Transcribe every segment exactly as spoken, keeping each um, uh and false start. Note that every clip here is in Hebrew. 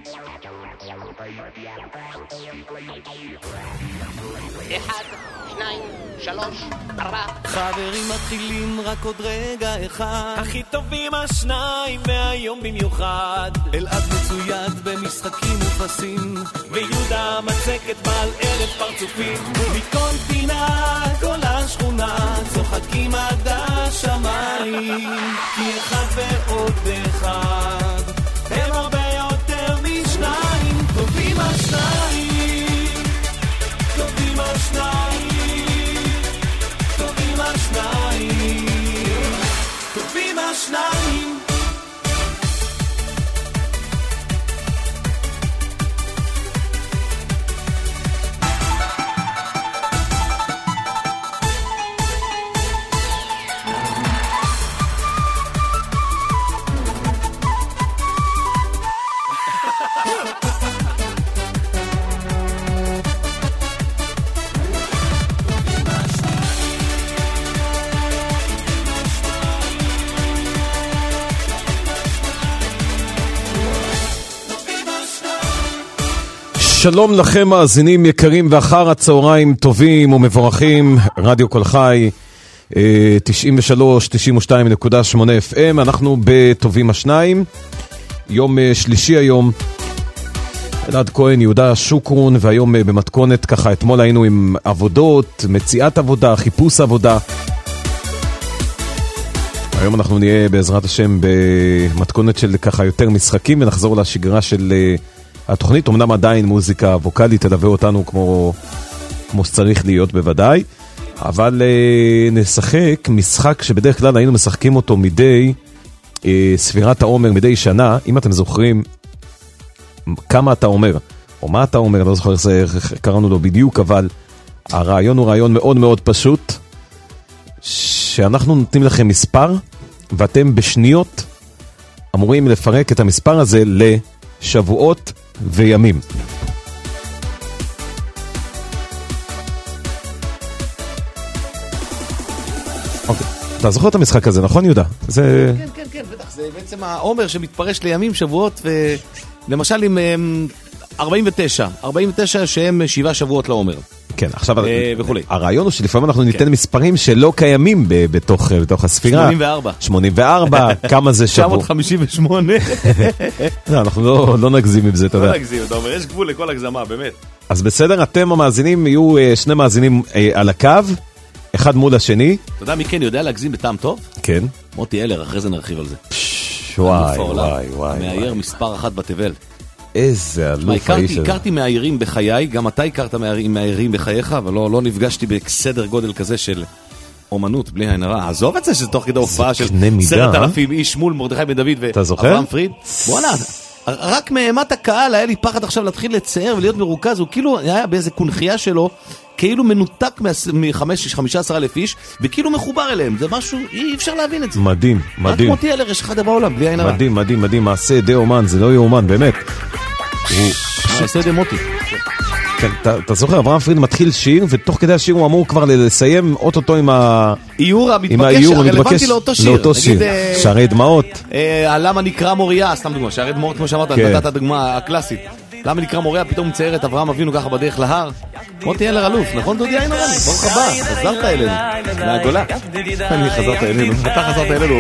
אחד, שניים, שלוש, ארבע. חברים מתחילים רק עוד רגע אחד. הכי טובים השניים והיום במיוחד. אלעד מצויד במשחקים ופסים, ויהודה מצקת בעל אלף פרצופים. מכל פינה, כל השכונה, צוחקים עד השמיים. כי אחד ועוד אחד הם הרבה יותר משניים. טובים השניים, טובים השניים, טובים השניים, טובים השניים. שלום לכם מאזינים יקרים ואחר הצהריים טובים ומבורכים, רדיו כל חי תשעים ושלוש תשעים ושתיים נקודה שמונה אף אם. אנחנו בטובים השניים, יום שלישי היום. אלעד כהן, יהודה שוקרון, והיום במתכונת ככה, אתמול היינו עם עבודות, מציאת עבודה, חיפוש עבודה. היום אנחנו נהיה בעזרת השם במתכונת של ככה יותר משחקים, ונחזור לשגרה של התוכנית. אמנם עדיין מוזיקה ווקלית תלווה אותנו כמו, כמו שצריך להיות בוודאי, אבל אה, נשחק משחק שבדרך כלל היינו משחקים אותו מדי אה, ספירת העומר, מדי שנה. אם אתם זוכרים כמה אתה אומר, או מה אתה אומר, אני לא זוכר איך קראנו לו בדיוק, אבל הרעיון הוא רעיון מאוד מאוד פשוט, שאנחנו נותנים לכם מספר, ואתם בשניות אמורים לפרק את המספר הזה לשבועות וימים. אוקיי, אתה זוכר את המשחק הזה, נכון יהודה? זה... כן, כן, כן, בטח, זה בעצם העומר שמתפרש לימים, שבועות, ולמשל עם ארבעים ותשע, ארבעים ותשע שהם שבעה שבועות לעומר. כן, עכשיו וכולי. הרעיון הוא שלפעמים אנחנו ניתן מספרים שלא קיימים בתוך בתוך הספירה. שמונים וארבע. שמונים וארבע, כמה זה שבוע? תשע מאות חמישים ושמונה. לא, אנחנו לא לא נגזים עם זה, אתה יודע. לא נגזים, אתה אומר, יש גבול לכל הגזמה, באמת. אז בסדר, אתם המאזינים, יהיו שני מאזינים על הקו, אחד מול השני. אתה יודע מי כן יודע להגזים בטעם טוב? כן. מוטי אלר, אחרי זה נרחיב על זה. וואי, וואי, וואי. מאייר מספר אחת בתבל. איזה אלוף האיש הזה. הכרתי מאיירים בחיי, גם אתה הכרת מאיירים בחייך, אבל לא נפגשתי בסדר גודל כזה של אומנות, בלי עין הרע. עזוב את זה שזה תוך כדי הופעה של עשרת אלפים איש מול מרדכי בן דוד ואברהם פריד. בוא'נה, רק מאימת הקהל היה לי פחד עכשיו להתחיל לצייר ולהיות מרוכז. הוא כאילו היה באיזה קונחייה שלו, כאילו מנותק מ-חמישה עשר אלף איש, וכאילו מחובר אליהם. זה משהו, אי אפשר להבין את זה. מדהים, מדהים. רק מוטי אלר יש אחד בעולם, בלי עין הרע. מדהים, מדהים, מדהים. מעשה די אומן, זה לא יאומן, באמת. מעשה די מוטי. כן, אתה זוכר, אברהם פריד מתחיל שיר, ותוך כדי השיר הוא אמור כבר לסיים אוטוטו עם האיור המתבקש, הרלוונטי לאותו שיר. לאותו שיר, שערי דמעות. למה נקרא מוריה, סתם דוגמה, שערי דמעות, כמו שאמרת, נתת הדוגמה הקלאסית. למה נקרא מוריה, פתאום מצייר את אברהם אבינו ככה בדרך להר. מוטי אלר אלוף, נכון דודי עין הרע? ברוך הבא, חזרת אלינו, מהגולה. אני חזרת אלינו, אתה חזרת אלינו,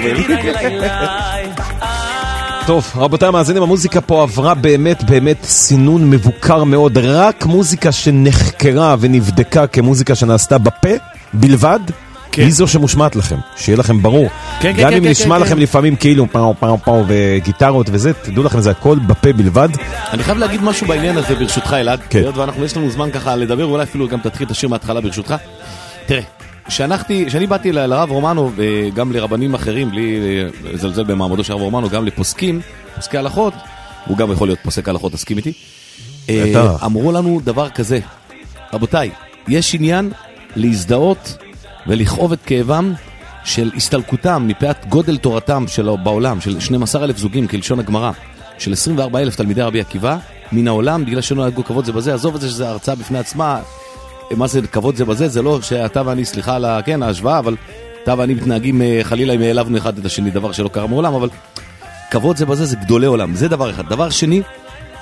טוב, רבותיי המאזינים, המוזיקה פה עברה באמת באמת סינון מבוקר מאוד. רק מוזיקה שנחקרה ונבדקה כמוזיקה שנעשתה בפה בלבד, היא זו שמושמעת לכם, שיהיה לכם ברור. גם אם נשמע לכם לפעמים כאילו פאו פאו פאו וגיטרות וזה, תדעו לכם, זה הכל בפה בלבד. אני חייב להגיד משהו בעניין הזה ברשותך אלעד, ואנחנו יש לנו זמן ככה לדבר, ואולי אפילו גם תתחיל את השיר מההתחלה ברשותך. תראה, כשאני באתי לרב רומנו, וגם לרבנים אחרים, בלי לזלזל במעמדו של הרב רומנו, גם לפוסקים, פוסקי הלכות, הוא גם יכול להיות פוסק הלכות, תסכים איתי. אמרו לנו דבר כזה, רבותיי, יש עניין להזדהות ולכאוב את כאבם של הסתלקותם מפאת גודל תורתם של בעולם, של שנים עשר אלף זוגים, כלשון הגמרא, של עשרים וארבעה אלף תלמידי רבי עקיבא, מן העולם, בגלל שלא נהגו כבוד זה בזה. עזוב את זה שזה הרצאה בפני עצמה, מה זה כבוד זה בזה, זה לא שאתה ואני, סליחה על כן, ההשוואה, אבל אתה ואני מתנהגים חלילה אם העלבנו אחד את השני, דבר שלא קרה מעולם, אבל כבוד זה בזה, זה גדולי עולם, זה דבר אחד. דבר שני,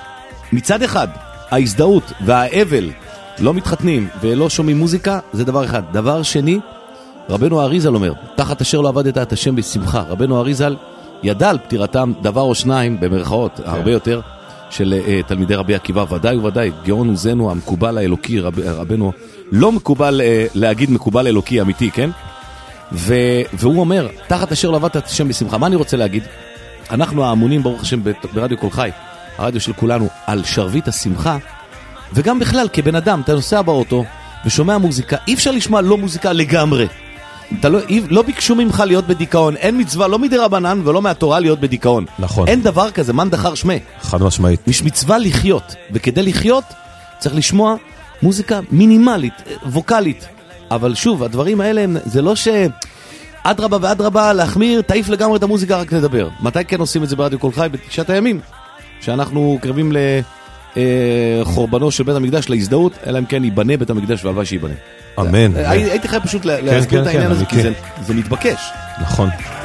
מצד אחד, ההזדהות והאבל לא מתחתנים ולא שומעים מוזיקה, זה דבר אחד. דבר שני, רבנו אריזל אומר, תחת אשר לא עבדת את השם בשמחה. רבנו אריזל ידע על פטירתם דבר או שניים, במרכאות, כן. הרבה יותר, של uh, תלמידי רבי עקיבא, ודאי וודאי, גאון עוזנו המקובל האלוקי, רב, רבנו, לא מקובל uh, להגיד מקובל אלוקי אמיתי, כן? ו, והוא אומר, תחת אשר לא עבדת את השם בשמחה. מה אני רוצה להגיד? אנחנו האמונים, ברוך השם, ברדיו כל חי, הרדיו של כולנו, על שרבית השמחה, וגם בכלל, כבן אדם, אתה נוסע באוטו, ושומע מוזיקה, אי אפשר לשמוע לא מוזיקה לגמרי. אתה לא, לא ביקשו ממך להיות בדיכאון, אין מצווה, לא מדי רבנן ולא מהתורה להיות בדיכאון. נכון. אין דבר כזה, מן דחר שמי. חד משמעית. יש מצווה לחיות, וכדי לחיות, צריך לשמוע מוזיקה מינימלית, ווקלית. אבל שוב, הדברים האלה, זה לא ש... עד רבה ועד רבה להחמיר, תעיף לגמרי את המוזיקה, רק נדבר. מתי כן עושים את זה ברדיו כל חי? בתשעת הימים. שאנחנו קרבים לחורבנו של בית המקדש, להזדהות, אלא אם כן ייבנה בית המקדש והלוואי שייבנה. אמן. הייתי חייב פשוט להסביר את העניין הזה, כי זה מתבקש. נכון.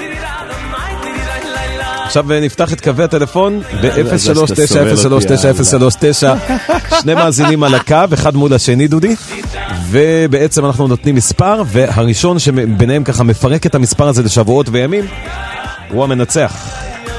עכשיו נפתח את קווי הטלפון ב-אפס שלוש תשע אפס שלוש תשע אפס שלוש תשע. שני מאזינים על הקו, אחד מול השני, דודי. ובעצם אנחנו נותנים מספר, והראשון שביניהם ככה מפרק את המספר הזה לשבועות וימים, הוא המנצח.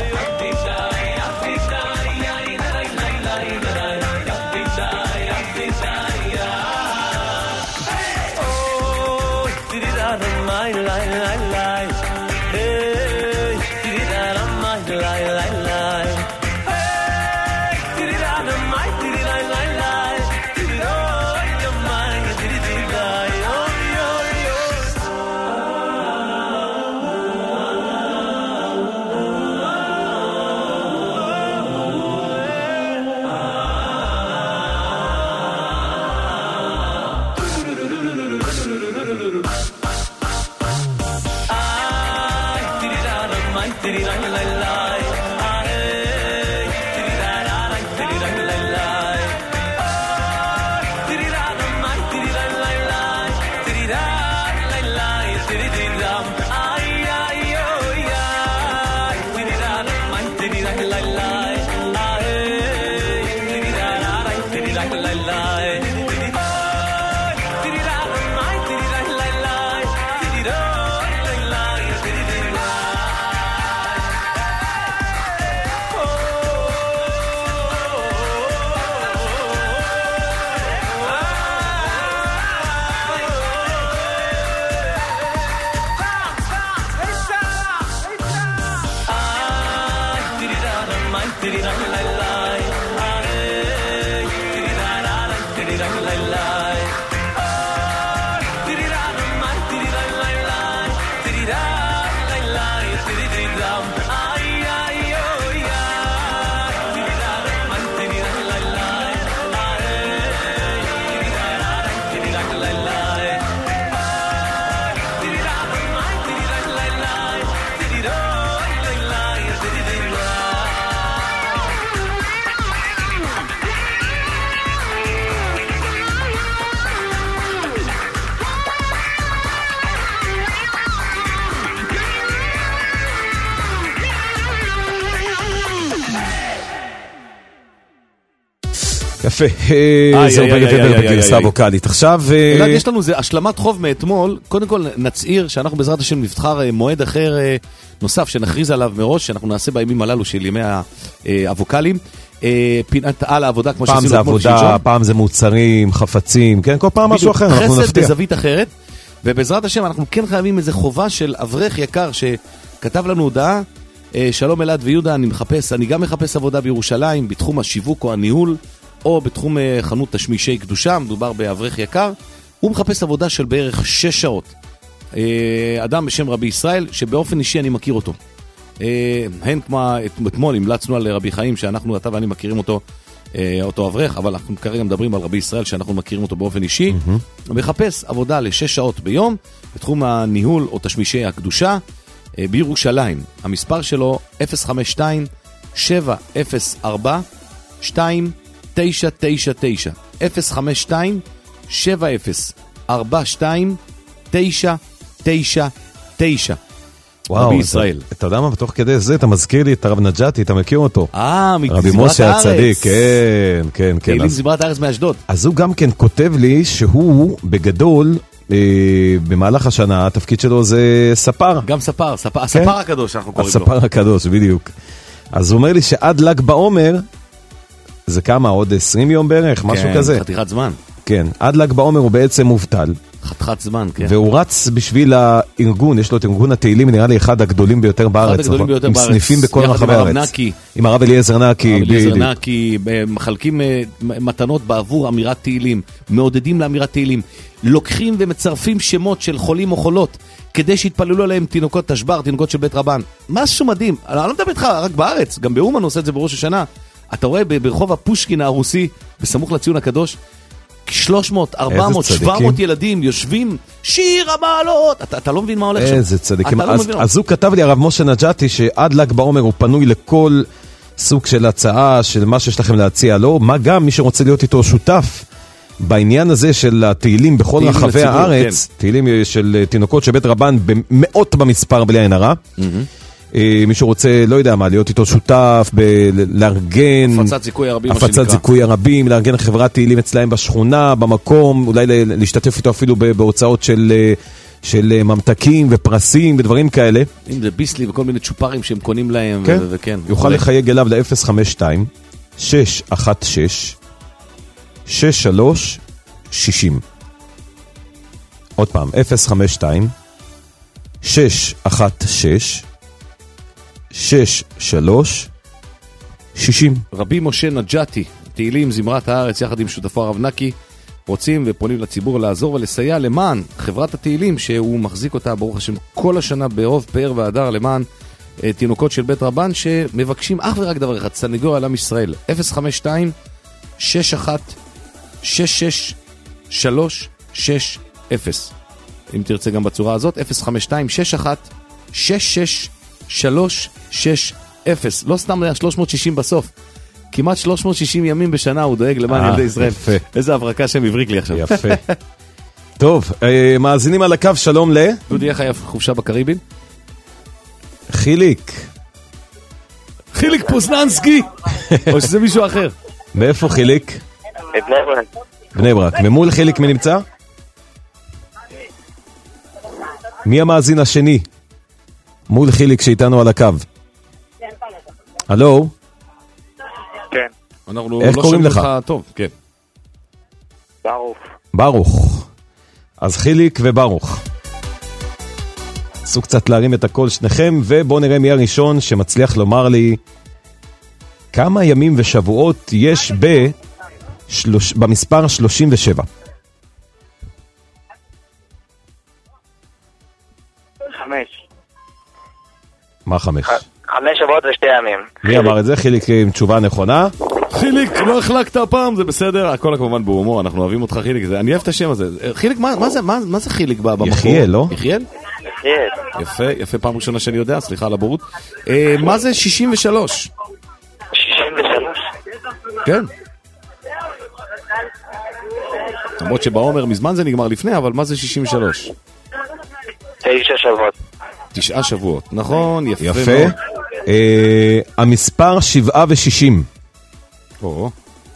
יפה, זה עובד יותר בגרסה ווקלית. עכשיו... יש לנו השלמת חוב מאתמול, קודם כל נצעיר שאנחנו בעזרת השם נבחר מועד אחר נוסף שנכריז עליו מראש, שאנחנו נעשה בימים הללו של ימי הווקלים, פינת על העבודה כמו שעשינו אתמול שלשום. פעם זה מוצרים, חפצים, כן, כל פעם משהו אחר, אנחנו נפתיע. חסד בזווית אחרת, ובעזרת השם אנחנו כן חייבים איזו חובה של אברך יקר שכתב לנו הודעה, שלום אלעד ויהודה, אני מחפש, אני גם מחפש עבודה בירושלים, בתחום השיווק או הניהול, או בתחום חנות תשמישי קדושה, מדובר באברך יקר, הוא מחפש עבודה של בערך שש שעות. אדם בשם רבי ישראל, שבאופן אישי אני מכיר אותו. הן כמו אתמול המלצנו על רבי חיים, שאנחנו, אתה ואני מכירים אותו, אותו אברך, אבל אנחנו כרגע מדברים על רבי ישראל, שאנחנו מכירים אותו באופן אישי. הוא מחפש עבודה לשש שעות ביום, בתחום הניהול או תשמישי הקדושה, בירושלים. המספר שלו אפס חמש שתיים שבע אפס ארבע שתיים תשע תשע תשע אפס חמש שתיים שבע אפס ארבע שתיים תשע תשע תשע. וואו, רבי ישראל. אתה יודע מה, בתוך כדי זה, אתה מזכיר לי את הרב נג'אטי, אתה מכיר אותו? אה, רבי משה הצדיק, כן, כן, כן. תהילים זמרת הארץ מאשדוד. אז הוא גם כן כותב לי שהוא בגדול, במהלך השנה, התפקיד שלו זה ספר. גם ספר, הספר הקדוש אנחנו קוראים לו. הספר הקדוש, בדיוק. אז הוא אומר לי שעד ל"ג בעומר, זה כמה, עוד עשרים יום בערך, משהו כזה. כן, חתיכת זמן. כן, עד ל"ג בעומר הוא בעצם מובטל. חתיכת זמן, כן. והוא רץ בשביל הארגון, יש לו את ארגון התהילים, נראה לי אחד הגדולים ביותר בארץ. אחד הגדולים ביותר בארץ. עם סניפים בכל רחבי הארץ. עם הרב נקי. עם הרב אליעזר נקי. הרב אליעזר נקי, מחלקים מתנות בעבור אמירת תהילים, מעודדים לאמירת תהילים, לוקחים ומצרפים שמות של חולים או חולות, כדי שיתפללו עליהם תינוקות תשבר, תינוקות של בית רבן. משהו מדהים. אני לא מדבר איתך רק בארץ, גם באומן עושה את זה בראש השנה. אתה רואה ברחוב הפושקין הרוסי, בסמוך לציון הקדוש, שלוש מאות, ארבע מאות, שבע מאות ילדים יושבים, שיר המעלות. אתה, אתה לא מבין מה הולך שם. איזה צדיקים. לא אז, אז הוא כתב לי, הרב משה נג'אטי, שעד ל"ג בעומר הוא פנוי לכל סוג של הצעה, של מה שיש לכם להציע לו, מה גם מי שרוצה להיות איתו שותף, בעניין הזה של התהילים בכל רחבי לציבור, הארץ, כן. תהילים של תינוקות של בית רבן, במאות במספר בלי עין הרע, mm-hmm. מי שרוצה, לא יודע מה, להיות איתו שותף, לארגן, הפצת זיכוי הרבים, הפצת זיכוי הרבים, לארגן חברת תהילים אצלהם בשכונה, במקום, אולי להשתתף איתו אפילו בהוצאות של, של ממתקים ופרסים ודברים כאלה. אם זה ביסלי וכל מיני צ'ופרים שהם קונים להם, כן. ו- וכן. יוכל לחייג אליו ל-אפס חמש שתיים שש אחת שש שש שלוש שש אפס. עוד פעם, אפס חמש שתיים שש אחת שש שש שלוש שש אפס. רבי משה נג'אטי, תהילים זמרת הארץ יחד עם שותפו הרב נקי, רוצים ופונים לציבור לעזור ולסייע למען חברת התהילים שהוא מחזיק אותה ברוך השם כל השנה ברוב פאר והדר למען אה, תינוקות של בית רבן שמבקשים אך ורק דבר אחד, סנגור על עם ישראל. אפס חמש שתיים שש אחת שש שש שלוש שש אפס. אם תרצה גם בצורה הזאת, אפס חמש שתיים שש אחת שש שש שלוש שש אפס. לא סתם היה שלוש מאות שישים בסוף, כמעט שלוש מאות שישים ימים בשנה הוא דואג למען ילדי ישראל. יפה. איזה הברקה שהם הבריק לי עכשיו. יפה. טוב, מאזינים על הקו, שלום ל... דודי, איך היה חופשה בקריבים? חיליק. חיליק פוזננסקי! או שזה מישהו אחר? מאיפה חיליק? בני ברק. בני ברק. ומול חיליק מי נמצא? מי המאזין השני? מול חיליק שאיתנו על הקו. הלו? כן. אנחנו איך לא קוראים לך? טוב, כן. ברוך. ברוך. אז חיליק וברוך. עשו קצת להרים את הכל שניכם, ובואו נראה מי הראשון שמצליח לומר לי כמה ימים ושבועות יש ב... שלוש... במספר שלושים ושבע. חמש. מה חמש? ח... חמש שבועות ושתי ימים. מי אמר את זה? חיליק עם תשובה נכונה. חיליק, לא החלקת הפעם, זה בסדר, הכל כמובן בהומור, אנחנו אוהבים אותך חיליק, זה, אני אוהב את השם הזה. חיליק, מה, מה זה, מה, מה זה חיליק במקור? יחיאל, לא? יחיאל? יחיאל. יפה, יפה, פעם ראשונה שאני יודע, סליחה על הבורות. אה, מה זה שישים ושלוש? שישים ושלוש. כן. למרות שבעומר מזמן זה נגמר לפני, אבל מה זה שישים ושלוש? תשע שבועות. תשעה שבועות, נכון, יפה. יפה. מאוד. אה, המספר שבעה ושישים. או.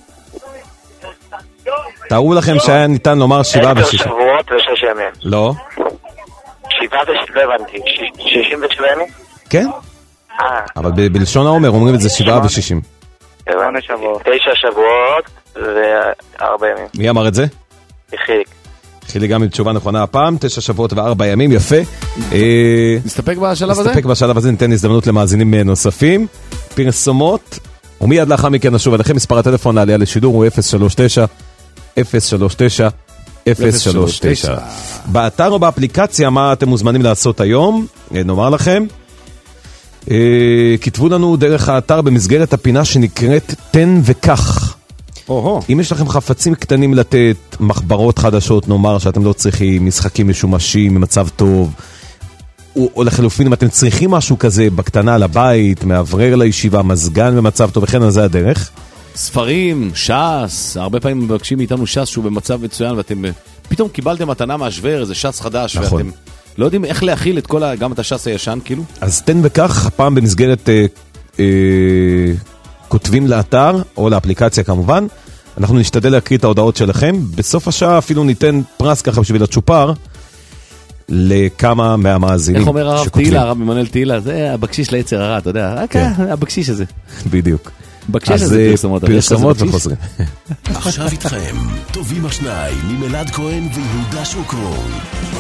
תארו לכם שהיה ניתן לומר שבעה עשר ושישים. שבועות ושש ימים. לא? שבעה ושש... לא הבנתי. ש- שישים ושבע ימים? כן? אה. אבל ב- בלשון העומר אומרים את זה שבעה ושישים. הבנתי. תשע שבועות וארבע ימים. מי אמר את זה? יחיאל. חילי גם עם תשובה נכונה הפעם, תשע שבועות וארבע ימים, יפה. אה, נסתפק בשלב הזה? נסתפק בשלב הזה, ניתן הזדמנות למאזינים נוספים. פרסומות, ומיד לאחר מכן נשוב אליכם, מספר הטלפון לעלייה לשידור הוא אפס שלוש תשע אפס שלוש תשע אפס שלוש תשע. באתר או באפליקציה, מה אתם מוזמנים לעשות היום? נאמר לכם. אה, כתבו לנו דרך האתר במסגרת הפינה שנקראת תן וכך. או-הו. אם יש לכם חפצים קטנים לתת, מחברות חדשות, נאמר שאתם לא צריכים, משחקים משומשים במצב טוב, או, או לחלופין, אם אתם צריכים משהו כזה בקטנה לבית, מעברר לישיבה, מזגן במצב טוב, וכן, אז זה הדרך. ספרים, ש"ס, הרבה פעמים מבקשים מאיתנו ש"ס שהוא במצב מצוין, ואתם פתאום קיבלתם מתנה מהשוור, איזה ש"ס חדש, נכון. ואתם לא יודעים איך להכיל את כל, גם את הש"ס הישן, כאילו? אז תן בכך, פעם במסגרת אה, אה, כותבים לאתר, או לאפליקציה כמובן, אנחנו נשתדל להקריא את ההודעות שלכם, בסוף השעה אפילו ניתן פרס ככה בשביל הצ'ופר, לכמה מהמאזינים. איך אומר הרב תהילה, הרב ממנהל תהילה, זה הבקשיש ליצר הרע, אתה יודע, הבקשיש הזה. בדיוק. בקשיש הזה פרסומות. פרסומות וחוזרים. עכשיו איתכם, טובים השניים, ממלעד כהן ויהודה שוקרון.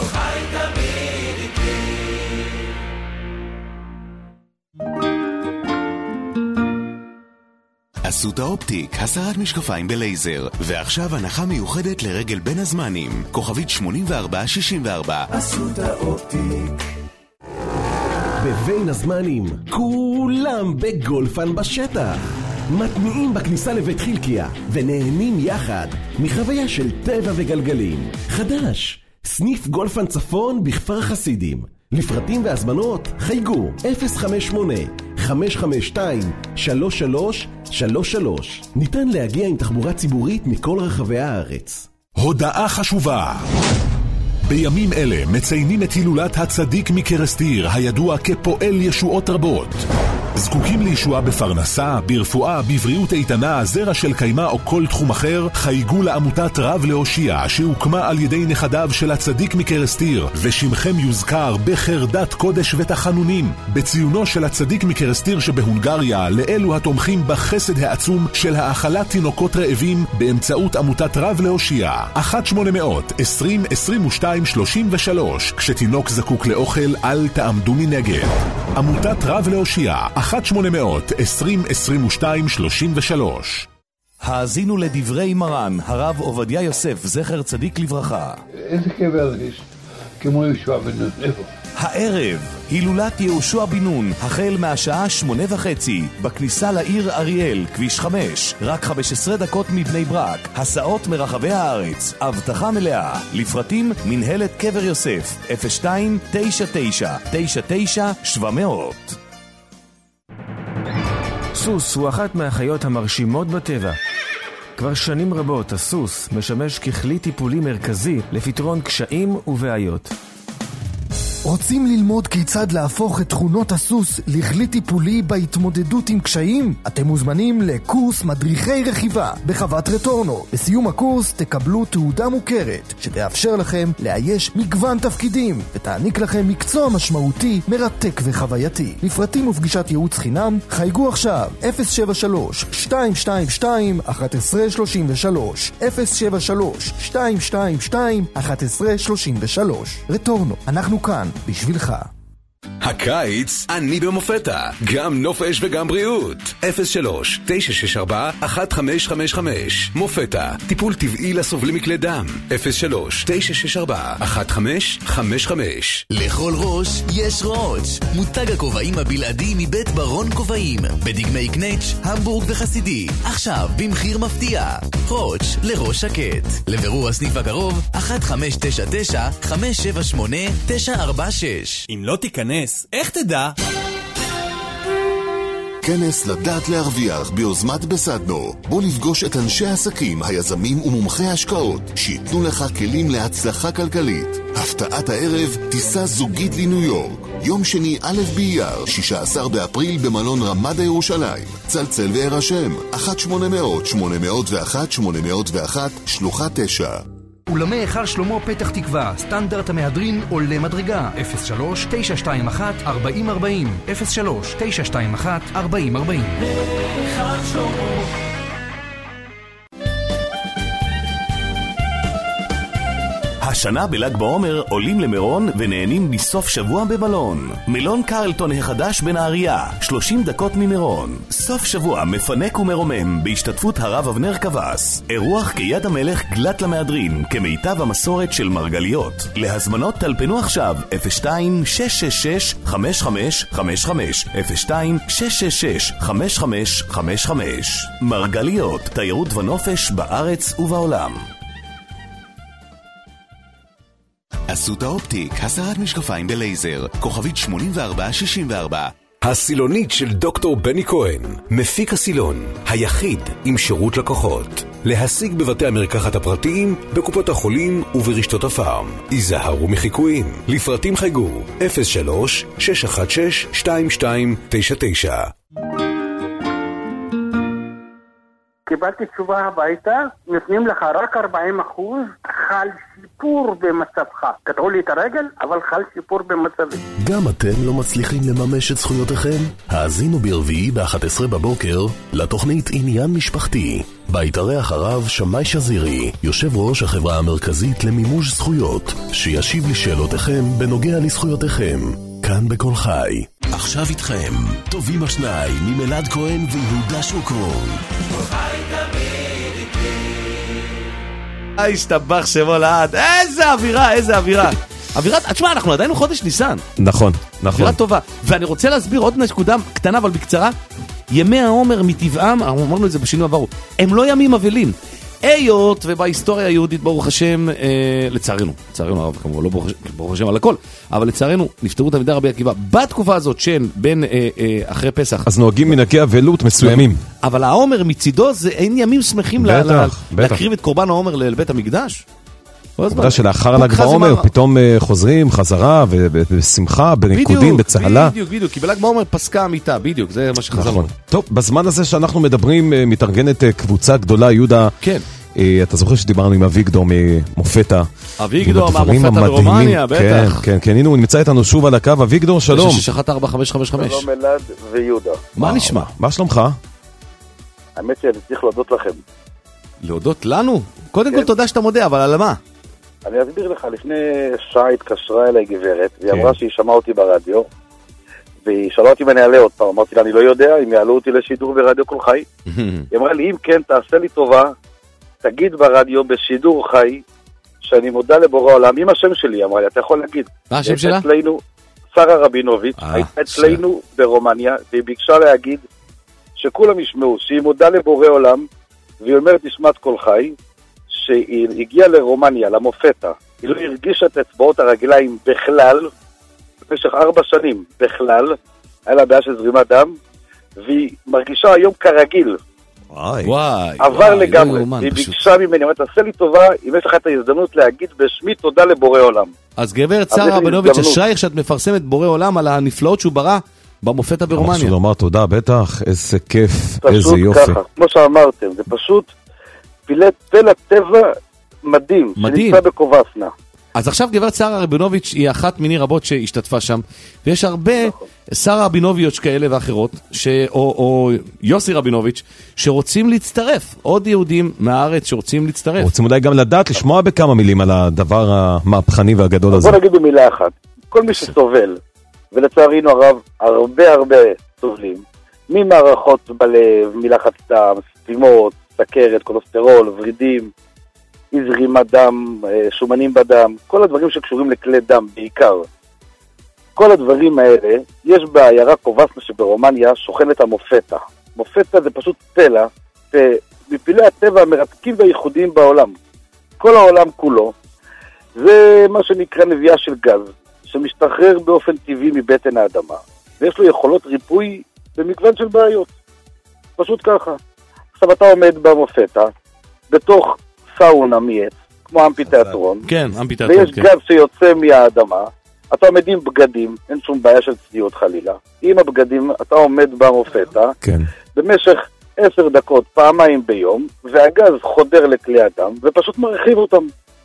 אסותא אופטיק, הסרת משקפיים בלייזר, ועכשיו הנחה מיוחדת לרגל בין הזמנים, כוכבית שמונים וארבע שישים וארבע. אסותא אופטיק. בבין הזמנים, כולם בגולפן בשטח. מטמיעים בכניסה לבית חילקיה, ונהנים יחד מחוויה של טבע וגלגלים. חדש, סניף גולפן צפון בכפר חסידים. לפרטים והזמנות חייגו אפס חמש שמונה חמש חמש שתיים שלוש שלוש שלוש שלוש. ניתן להגיע עם תחבורה ציבורית מכל רחבי הארץ. הודעה חשובה. בימים אלה מציינים את הילולת הצדיק מקרסטיר, הידוע כפועל ישועות רבות. זקוקים לישועה בפרנסה, ברפואה, בבריאות איתנה, זרע של קיימה או כל תחום אחר, חייגו לעמותת רב להושיע, שהוקמה על ידי נכדיו של הצדיק מקרסטיר, ושמכם יוזכר בחרדת קודש ותחנונים, בציונו של הצדיק מקרסטיר שבהונגריה, לאלו התומכים בחסד העצום של האכלת תינוקות רעבים באמצעות עמותת רב להושיע. אחת שמונה מאות עשרים עשרים ושתיים שלושים ושלוש. כשתינוק זקוק לאוכל, אל תעמדו מנגד. עמותת רב להושיע, אחת שמונה מאות עשרים עשרים ושתיים שלושים ושלוש. האזינו לדברי מרן, הרב עובדיה יוסף, זכר צדיק לברכה. איזה כאב הרגיש? כמו יהושע בן נון, איפה? הערב, הילולת יהושע בן נון, החל מהשעה שמונה וחצי, בכניסה לעיר אריאל, כביש חמש, רק חמש עשרה דקות מבני ברק, הסעות מרחבי הארץ, הבטחה מלאה, לפרטים מנהלת קבר יוסף, אפס שתיים תשע תשע תשע תשע שבע מאות. סוס הוא אחת מהחיות המרשימות בטבע. כבר שנים רבות הסוס משמש ככלי טיפולי מרכזי לפתרון קשיים ובעיות. רוצים ללמוד כיצד להפוך את תכונות הסוס לכלי טיפולי בהתמודדות עם קשיים? אתם מוזמנים לקורס מדריכי רכיבה בחוות רטורנו. בסיום הקורס תקבלו תעודה מוכרת שתאפשר לכם לאייש מגוון תפקידים ותעניק לכם מקצוע משמעותי, מרתק וחווייתי. לפרטים ופגישת ייעוץ חינם חייגו עכשיו אפס שבע שלוש שתיים שתיים שתיים אחת עשרה שלושים ושלוש אפס שבע שלוש שתיים שתיים שתיים אחת עשרה שלושים ושלוש. רטורנו, אנחנו כאן בשבילך. הקיץ אני במופתה, גם נופש וגם בריאות. אפס שלוש תשע שש ארבע אחת חמש חמש חמש. מופתה, טיפול טבעי לסובלים מכלי דם. אפס שלוש תשע שש ארבע אחת חמש חמש חמש. לכל ראש יש ראש, מותג הכובעים הבלעדי מבית ברון כובעים, בדגמי קנץ', המבורג וחסידי, עכשיו במחיר מפתיע. ראש לראש שקט. לבירור הסניף הקרוב אחת חמש תשע תשע חמש שבע שמונה תשע ארבע שש. אם לא תיכנס, איך תדע? כנס לדעת להרוויח ביוזמת בסדנו. בוא לפגוש את אנשי העסקים, היזמים ומומחי ההשקעות שיתנו לך כלים להצלחה כלכלית. הפתעת הערב, טיסה זוגית לניו יורק. יום שני א' באייר, שישה עשר באפריל במלון רמדה ירושלים. צלצל והירשם, אחת שמונה מאות שמונה מאות ואחת שמונה מאות ואחת שלוחה תשע. אולמי היכל שלמה פתח תקווה, סטנדרט המהדרין עולה מדרגה. אפס שלוש תשע שתיים אחת ארבעים ארבעים אפס שלוש תשע שתיים אחת ארבעים ארבעים. היכל שלמה. השנה בל"ג בעומר עולים למירון ונהנים בסוף שבוע במלון. מלון קרלטון החדש בנהריה, שלושים דקות ממירון. סוף שבוע מפנק ומרומם בהשתתפות הרב אבנר קבס. אירוח כיד המלך גלת למהדרין, כמיטב המסורת של מרגליות. להזמנות טלפנו עכשיו אפס שתיים שש שש שש חמש חמש חמש חמש אפס שתיים שש שש שש חמש חמש חמש חמש. מרגליות, תיירות ונופש בארץ ובעולם. אסותא אופטיק, הסרת משקפיים בלייזר, כוכבית שמונים וארבע שישים וארבע. הסילונית של דוקטור בני כהן, מפיק הסילון, היחיד עם שירות לקוחות. להשיג בבתי המרקחת הפרטיים, בקופות החולים וברשתות הפארם. היזהרו מחיקויים. לפרטים חייגו אפס שלוש שש אחת שש שתיים שתיים תשע תשע. קיבלתי תשובה הביתה, נותנים לך רק ארבעים אחוז, חל שיפור במצבך. קטעו לי את הרגל, אבל חל שיפור במצבי. גם אתם לא מצליחים לממש את זכויותיכם? האזינו ברביעי ב-אחת עשרה בבוקר לתוכנית עניין משפחתי. בה יתארח הרב שמאי שזירי, יושב ראש החברה המרכזית למימוש זכויות, שישיב לשאלותיכם בנוגע לזכויותיכם. כאן בכל חי. עכשיו איתכם, טובים השניים ממלעד כהן ויהודה שוקרון. השתבח שמו לעד, איזה אווירה, איזה אווירה. אווירה, תשמע, אנחנו עדיין חודש ניסן. נכון, נכון. אווירה טובה. ואני רוצה להסביר עוד נקודה קטנה, אבל בקצרה. ימי העומר מטבעם, אמרנו את זה בשינוי עברו, הם לא ימים אבלים. היות ובהיסטוריה היהודית ברוך השם, אה, לצערנו, לצערנו הרב כמובן, לא ברוך, ברוך השם על הכל, אבל לצערנו נפטרו תלמידי רבי עקיבא בתקופה הזאת של בין אה, אה, אחרי פסח. אז נוהגים מנהגי אבלות מסוימים. אבל העומר מצידו זה אין ימים שמחים בטח, לה, בטח. להקריב את קורבן העומר לבית המקדש. עובדה שלאחר ל"ג בעומר פתאום חוזרים חזרה ובשמחה, בריקודים, בצהלה. בדיוק, בדיוק, כי בל"ג בעומר פסקה המיטה, בדיוק, זה מה שחזרנו. טוב, בזמן הזה שאנחנו מדברים, מתארגנת קבוצה גדולה, יהודה. כן. אתה זוכר שדיברנו עם אביגדור ממופתה. אביגדור מהמופתה ברומניה, בטח. כן, כן, כן, הנה הוא נמצא איתנו שוב על הקו. אביגדור, שלום. שש אחת ארבע חמש חמש חמש. שלום אלעד ויהודה. מה נשמע? מה שלומך? האמת שאני צריך להודות לכם. להודות לנו? קודם כל תודה שאתה מודה, אבל על מה? אני אסביר לך, לפני שעה התקשרה אליי גברת, והיא אמרה שהיא שמעה אותי ברדיו, והיא שאלה אותי אם אני אעלה עוד פעם, אמרתי לה, אני לא יודע, אם יעלו אותי לשידור ברדיו כל חי. היא אמרה לי, אם כן, תעשה לי טובה, תגיד ברדיו בשידור חי, שאני מודה לבורא עולם, עם השם שלי, אמרה לי, אתה יכול להגיד. מה השם שלה? אצלנו, שרה רבינוביץ', הייתה אצלנו ברומניה, והיא ביקשה להגיד, שכולם ישמעו, שהיא מודה לבורא עולם, והיא אומרת, נשמת כל חי, שהיא הגיעה לרומניה, למופתה, היא לא הרגישה את אצבעות הרגליים בכלל, במשך ארבע שנים בכלל, היה לה בעיה של זרימת דם, והיא מרגישה היום כרגיל. וואי, וואי. עבר וואי, לגמרי, לא היא פשוט. ביקשה ממני, אומרת, תעשה לי טובה, אם יש לך את ההזדמנות להגיד בשמי תודה לבורא עולם. אז גברת שרה רבינוביץ', אשרייך שאת מפרסמת בורא עולם על הנפלאות שהוא ברא במופתה ברומניה. אנחנו לומר תודה, בטח, איזה כיף, איזה יופי. פשוט ככה, כמו שאמרתם, זה פשוט פלא טבע מדהים, מדהים. שנמצא בקובסנה. אז עכשיו גברת שרה רבינוביץ' היא אחת מיני רבות שהשתתפה שם, ויש הרבה שרה רבינוביץ' כאלה ואחרות, ש... או, או יוסי רבינוביץ', שרוצים להצטרף, עוד יהודים מהארץ שרוצים להצטרף. רוצים אולי גם לדעת, לשמוע בכמה מילים על הדבר המהפכני והגדול הזה. בוא נגיד במילה אחת, כל מי שסובל, ולצערינו הרב, הרבה הרבה סובלים, ממערכות בלב, מלחץ דם, סתימות, סכרת, קולסטרול, ורידים, זרימת דם, שומנים בדם, כל הדברים שקשורים לכלי דם בעיקר. כל הדברים האלה, יש בעיירה קובסנה שברומניה שוכנת המופתה. מופתה זה פשוט פלא, מפלאי הטבע המרתקים והייחודיים בעולם. כל העולם כולו, זה מה שנקרא נביאה של גז, שמשתחרר באופן טבעי מבטן האדמה, ויש לו יכולות ריפוי במגוון של בעיות. פשוט ככה. עכשיו אתה עומד במופתה, בתוך סאונה מעץ, כמו אמפיתיאטרון. כן, אמפיתיאטרון, ויש כן. גז שיוצא מהאדמה, אתה עומד עם בגדים, אין שום בעיה של צניעות חלילה. עם הבגדים אתה עומד במופתה, כן. במשך עשר דקות, פעמיים ביום, והגז חודר לכלי הדם, ופשוט מרחיב אותם.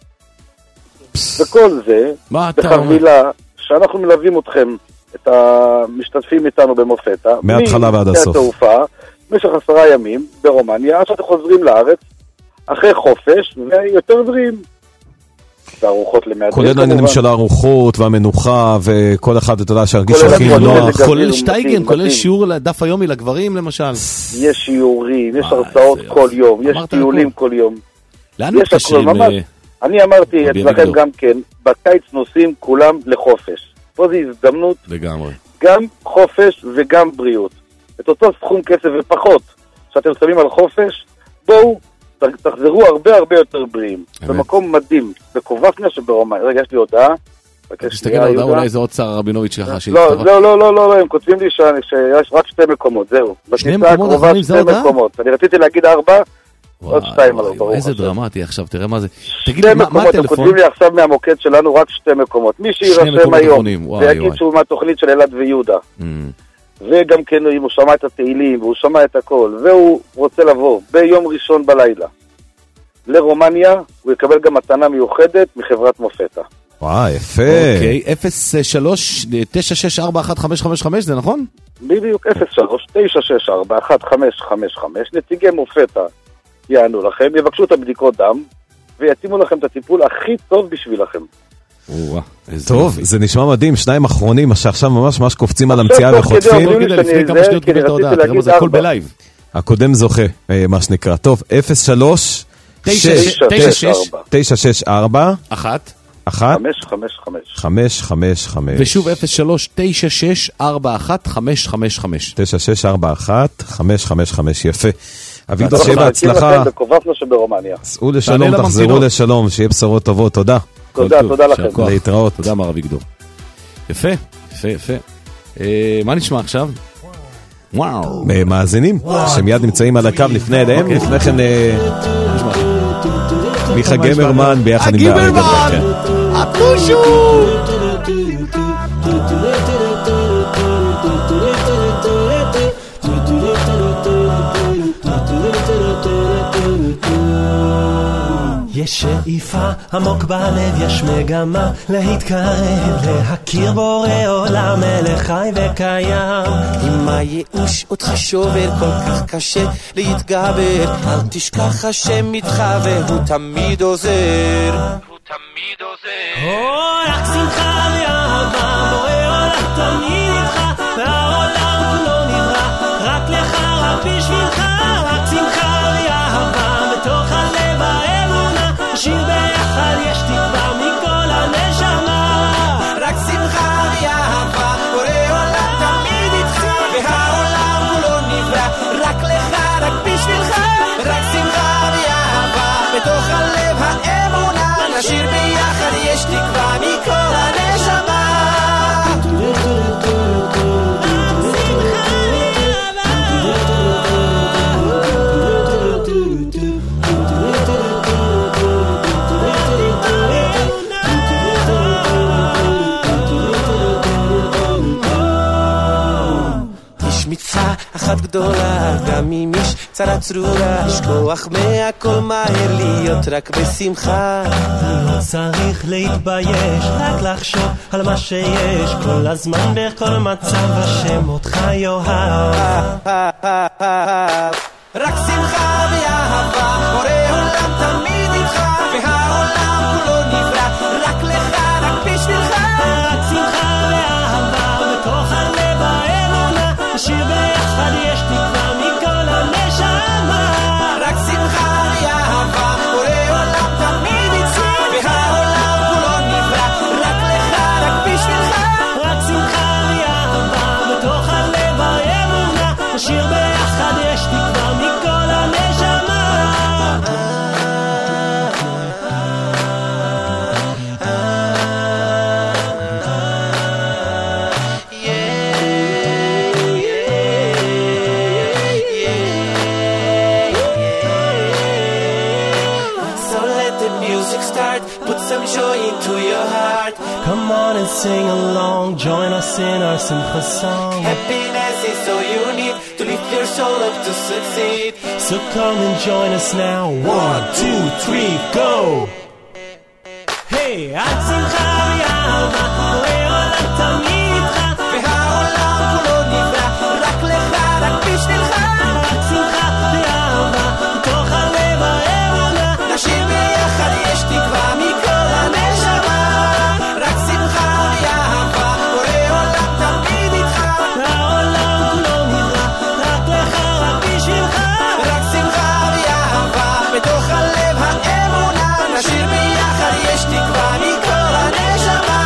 וכל זה, בחבילה, שאנחנו מלווים אתכם, את המשתתפים איתנו במופתה, מההתחלה ועד הסוף. התעופה, במשך עשרה ימים ברומניה, עד שאתם חוזרים לארץ, אחרי חופש, ויותר דברים. והארוחות למעט. כולל העניינים של הארוחות והמנוחה, וכל אחד, אתה יודע, שהרגיש הכי נוח. כולל שטייגן, כולל שיעור לדף היומי לגברים, למשל. יש שיעורים, יש הרצאות כל יום, יש טיולים כל יום. לאן מתקשרים? אני אמרתי אצלכם גם כן, בקיץ נוסעים כולם לחופש. פה זו הזדמנות, לגמרי. גם חופש וגם בריאות. את אותו סכום כסף ופחות שאתם שמים על חופש, בואו תחזרו הרבה הרבה יותר בריאים. במקום מדהים, בקובסנה שברומניה. רגע, יש לי הודעה. תסתכל על הודעה, אולי זה עוד שרה רבינוביץ' שלך. לא, לא, לא, לא, לא, הם כותבים לי שיש רק שתי מקומות, זהו. שני מקומות, שתי מקומות. אני רציתי להגיד ארבע, עוד שתיים עליו, ברור. איזה דרמטי עכשיו, תראה מה זה. תגיד שתי לי, מה מקומות, הם הטלפון? כותבים לי עכשיו מהמוקד שלנו רק שתי מקומות. מי שירשם היום, ויגיד שהוא מהתוכנית של אלעד ויהודה. וגם כן, אם הוא שמע את התהילים, והוא שמע את הכל, והוא רוצה לבוא ביום ראשון בלילה לרומניה, הוא יקבל גם מתנה מיוחדת מחברת מופתה. וואי, יפה. אוקיי, אפס שלוש תשע שש ארבע אחת חמש חמש חמש, זה נכון? בדיוק, אפס שלוש תשע שש ארבע אחת חמש חמש חמש. נציגי מופתה יענו לכם, יבקשו את הבדיקות דם, ויתאימו לכם את הטיפול הכי טוב בשבילכם. טוב, זה נשמע מדהים, שניים אחרונים שעכשיו ממש ממש קופצים על המציאה וחוטפים. לפני כמה שניות קיבל את ההודעה, תראה מה זה, הכל בלייב. הקודם זוכה, מה שנקרא. טוב, אפס שלוש תשע שש ארבע אחת אחת חמש חמש חמש חמש חמש חמש ושוב אפס שלוש תשע שש ארבע אחת חמש חמש חמש תשע שש ארבע אחת חמש חמש חמש. יפה. אביגדור, שיהיה בהצלחה. סעו לשלום, תחזרו לשלום, שיהיה בשורות טובות. תודה. תודה, תודה לכם. להתראות. תודה מר אביגדור. יפה, יפה, יפה. מה נשמע עכשיו? וואו. מאזינים, שמיד נמצאים על הקו לפני אליהם. לפני כן מיכה גמרמן ביחד עם גמרמן. הפושו! יש שאיפה עמוק בלב, יש מגמה להתקרב, להכיר בורא עולם, מלך חי וקיים. אם הייאוש אותך שובר, כל כך קשה להתגבר, אל תשכח השם איתך והוא תמיד עוזר. הוא תמיד עוזר. רק שמחה ואהבה, בורא עולם תמיד איתך, והעולם כולו נברא רק לך, רק בשבילך. רק שמחה ואהבה בתוך הלב האמונה, שיר ביחד יש תקווה מכל הנשמה. רק שמחה ואהבה, בורא עולם תמיד איתך, והעולם כולו נברא רק לך, רק בשבילך. רק שמחה ואהבה בתוך הלב האמונה, נשיר ביחד יש תקווה מכל הנשמה. מצווה אחת גדולה, גם אם יש צרה צרורה, לשכוח מהכל מהר, להיות רק בשמחה. לא צריך להתבייש, רק לחשוב על מה שיש, כל הזמן בכל מצב השם אותך יאהב. רק שמחה ואהבה, בורא עולם תמיד איתך, והעולם כולו נברא רק לך, רק בשבילך. רק שמחה ואהבה בתוך הלב האמונה, שיר ביחד יש תקווה מכל הנשמה. רק שמחה ואהבה, בורא עולם תמיד איתך, והעולם כולו נברא רק לך, רק בשבילך. רק שמחה ואהבה בתוך הלב האמונה, שיר ביחד יש תקווה מכל הנשמה. Come on and sing along, join us in our simcha song. Happiness is all you need to lift your soul up to succeed. So come and join us now. One, two, three, go! Hey, at simcha v'yahava, bורא עולם תמיד איתך, והעולם כולו נברא רק לך, רק בשבילך. רק שמחה ואהבה בתוך הלב האמונה, נשיר ביחד יש תקווה מכל הנשמה. רק שמחה ואהבה, בורא עולם תמיד איתך, והעולם כולו נברא רק לך, רק בשבילך. רק שמחה ואהבה בתוך הלב האמונה, נשיר ביחד יש תקווה מכל הנשמה.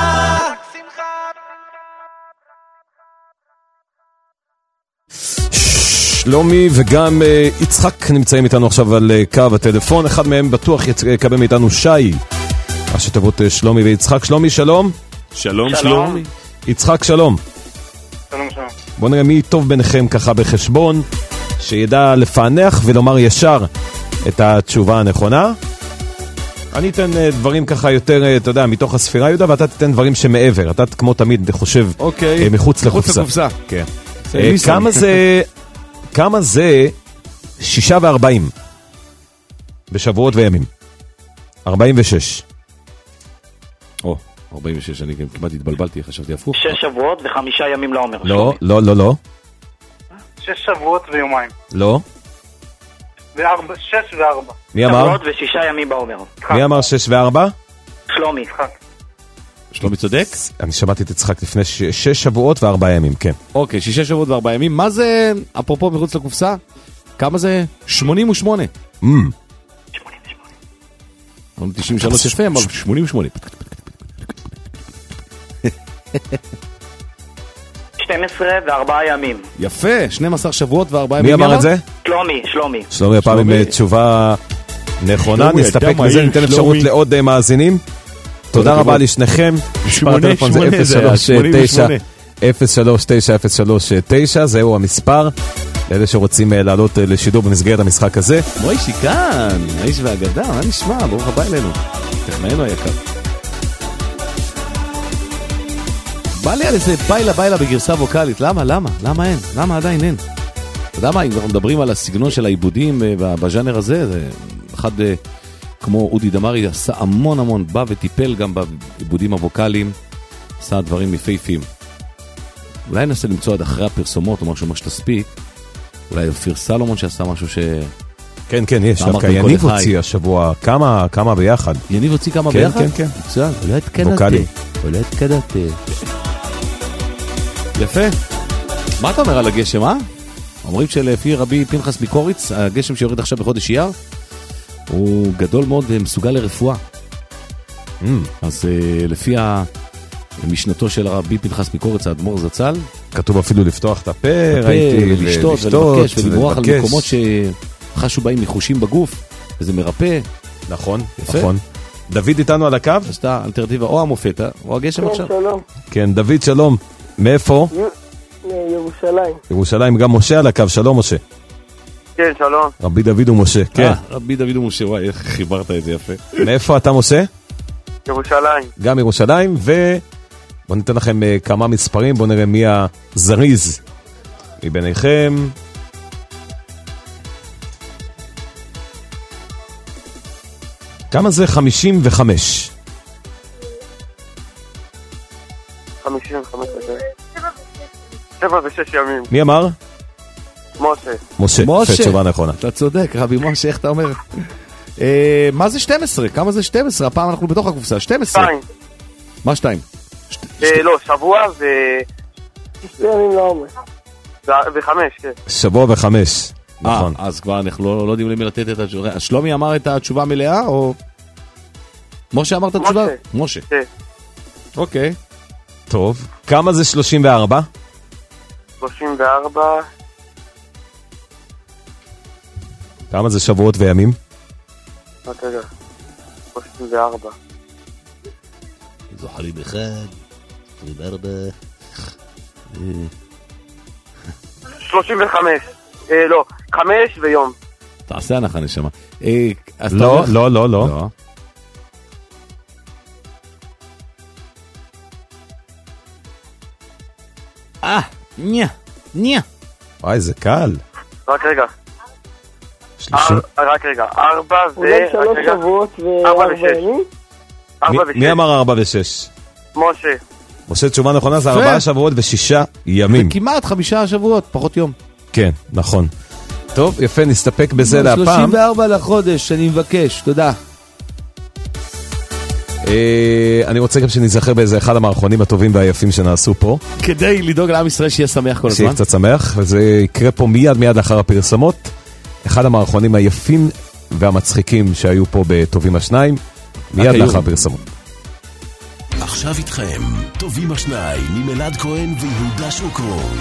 שלומי וגם uh, יצחק נמצאים איתנו עכשיו על uh, קו הטלפון. אחד מהם בטוח יקבל מאיתנו שי, השתוות uh, שלומי ויצחק. שלומי, שלום. שלום, שלומי. יצחק, שלום. שלום, שלום. בוא נראה מי טוב ביניכם ככה בחשבון, שידע לפענח ולומר ישר את התשובה הנכונה. אני אתן דברים ככה יותר, אתה יודע, מתוך הספירה יהודה, ואתה תתן דברים שמעבר. אתה כמו תמיד חושב אוקיי. מחוץ לחופסה. לחופסה. כן. כמה זה, כמה זה שישה וארבעים בשבועות וימים? ארבעים ושש. או, ארבעים ושש, אני כמעט התבלבלתי, חשבתי הפוך. שש שבועות וחמישה ימים לעומר. לא, לא, לא, לא. שש שבועות ויומיים. לא. וארבע, שש וארבע. מי אמר? שבועות ושישה ימים בעומר. מי אמר שש וארבע? שלומי. שלומי צודק? אני שמעתי את יצחק לפני ש... שש שבועות וארבעה ימים, כן. אוקיי, שישה שבועות וארבעה ימים. מה זה, אפרופו מחוץ לקופסה, כמה זה? שמונים ושמונה. Mm. תשעים ושלוש יפה, אבל שמונים ושמונה. שתים עשרה וארבעה ימים. יפה, שנים עשר שבועות וארבעה ימים. מי אמר את זה? שלומי, שלומי. שלומי הפעם עם תשובה נכונה, נסתפק בזה, ניתן אפשרות לעוד מאזינים. תודה רבה לשניכם. מספר הטלפון זה אפס שלוש תשע אפס שלוש תשע אפס שלוש תשע, זהו המספר לאלה שרוצים לעלות לשידור במסגרת המשחק הזה. מוישי כאן, האיש והאגדה, מה נשמע? ברוך הבא אלינו, טכנאינו היקר. בא לי על איזה ביילה ביילה בגרסה ווקלית, למה? למה? למה אין? למה עדיין אין? אתה יודע מה, אם אנחנו מדברים על הסגנון של העיבודים בז'אנר הזה, זה אחד כמו אודי דמרי עשה המון המון, בא וטיפל גם בעיבודים הווקליים, עשה דברים יפהפיים. אולי ננסה למצוא עד אחרי הפרסומות או משהו מה שתספיק, אולי אופיר סלומון שעשה משהו ש... כן, כן, יש, דווקא יניב הוציא השבוע, כמה, כמה ביחד. יניב הוציא כמה כן, ביחד? כן, כן. מצוין, אולי התקדתי. ווקלים. אולי התקדתי. יפה. מה אתה אומר על הגשם, אה? אומרים שלפי רבי פנחס מקוריץ, הגשם שיורד עכשיו בחודש אייר, הוא גדול מאוד ומסוגל לרפואה. Mm. אז uh, לפי המשנתו של רבי פנחס מקוריץ, האדמו"ר זצ"ל, כתוב אפילו לפתוח את הפה, ראיתי, ולשתות, ולבקש, ולברוח על מקומות שחשו בהם ניחושים בגוף, וזה מרפא. נכון, נכון. דוד איתנו על הקו? אז אתה אלטרנטיבה, או המופתא, או הגשם עכשיו. שלום. כן, דוד, שלום. מאיפה? ירושלים. ירושלים, גם משה על הקו, שלום משה. כן, שלום. רבי דוד ומשה, כן. רבי דוד ומשה, וואי, איך חיברת את זה יפה. מאיפה אתה משה? ירושלים. גם ירושלים, ובוא ניתן לכם כמה מספרים, בוא נראה מי הזריז מביניכם. כמה זה? חמישים וחמש. חמישים וחמש, שבע ושש ימים. מי אמר? משה. משה, משה. תשובה נכונה. אתה צודק, רבי משה, איך אתה אומר? מה זה שתים עשרה? כמה זה שתים עשרה? הפעם אנחנו בתוך הקופסה, שתים עשרה. שתיים. מה שתיים? לא, שבוע ו... ימים לעומר. וחמש, כן. שבוע וחמש. נכון. אז כבר אנחנו לא יודעים למי לתת את התשובה. אז שלומי אמר את התשובה מלאה, או... משה אמר את התשובה? משה. כן. אוקיי. טוב. כמה זה שלושים וארבע? שלושים וארבע. כמה זה שבועות וימים? רק רגע. שלושים וארבע. זוחלים אחד. שלושים וארבע. שלושים וחמש. לא, חמש ויום. תעשה הנחה נשמה. לא, לא, לא, לא. אה, ניה, ניה. וואי, זה קל. רק רגע. שלושים. רק רגע, ארבע ו... אולי שלוש שבועות וארבע ימים? ארבע ושש. מי אמר ארבע ושש? משה. משה, תשובה נכונה, זה ארבעה שבועות ושישה ימים. כמעט חמישה שבועות, פחות יום. כן, נכון. טוב, יפה, נסתפק בזה להפעם. שלושים וארבע לחודש, אני מבקש, תודה. אני רוצה גם שנזכר באיזה אחד המערכונים הטובים והיפים שנעשו פה. כדי לדאוג לעם ישראל שיהיה שמח כל הזמן. שיהיה קצת שמח, וזה יקרה פה מיד מיד אחר הפרסומות. אחד המערכונים היפים והמצחיקים שהיו פה בטובים השניים, מיד לאחר הפרסומות. עכשיו איתכם, טובים השניים, עם אלעד כהן ויהודה שוקרון.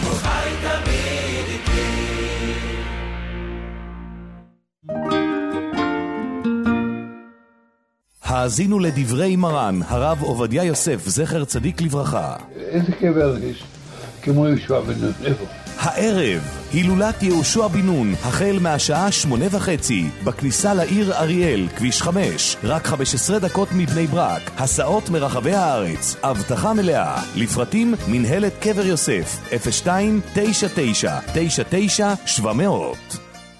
האזינו לדברי מרן, הרב עובדיה יוסף, זכר צדיק לברכה. איזה כיף יש, כמו יהושע בן נון, איפה? הערב, הילולת יהושע בן נון, החל מהשעה שמונה וחצי, בכניסה לעיר אריאל, כביש חמש, רק חמש עשרה דקות מבני ברק, הסעות מרחבי הארץ, הבטחה מלאה, לפרטים מנהלת קבר יוסף, אפס שתיים תשע תשע תשע תשע שבע מאות.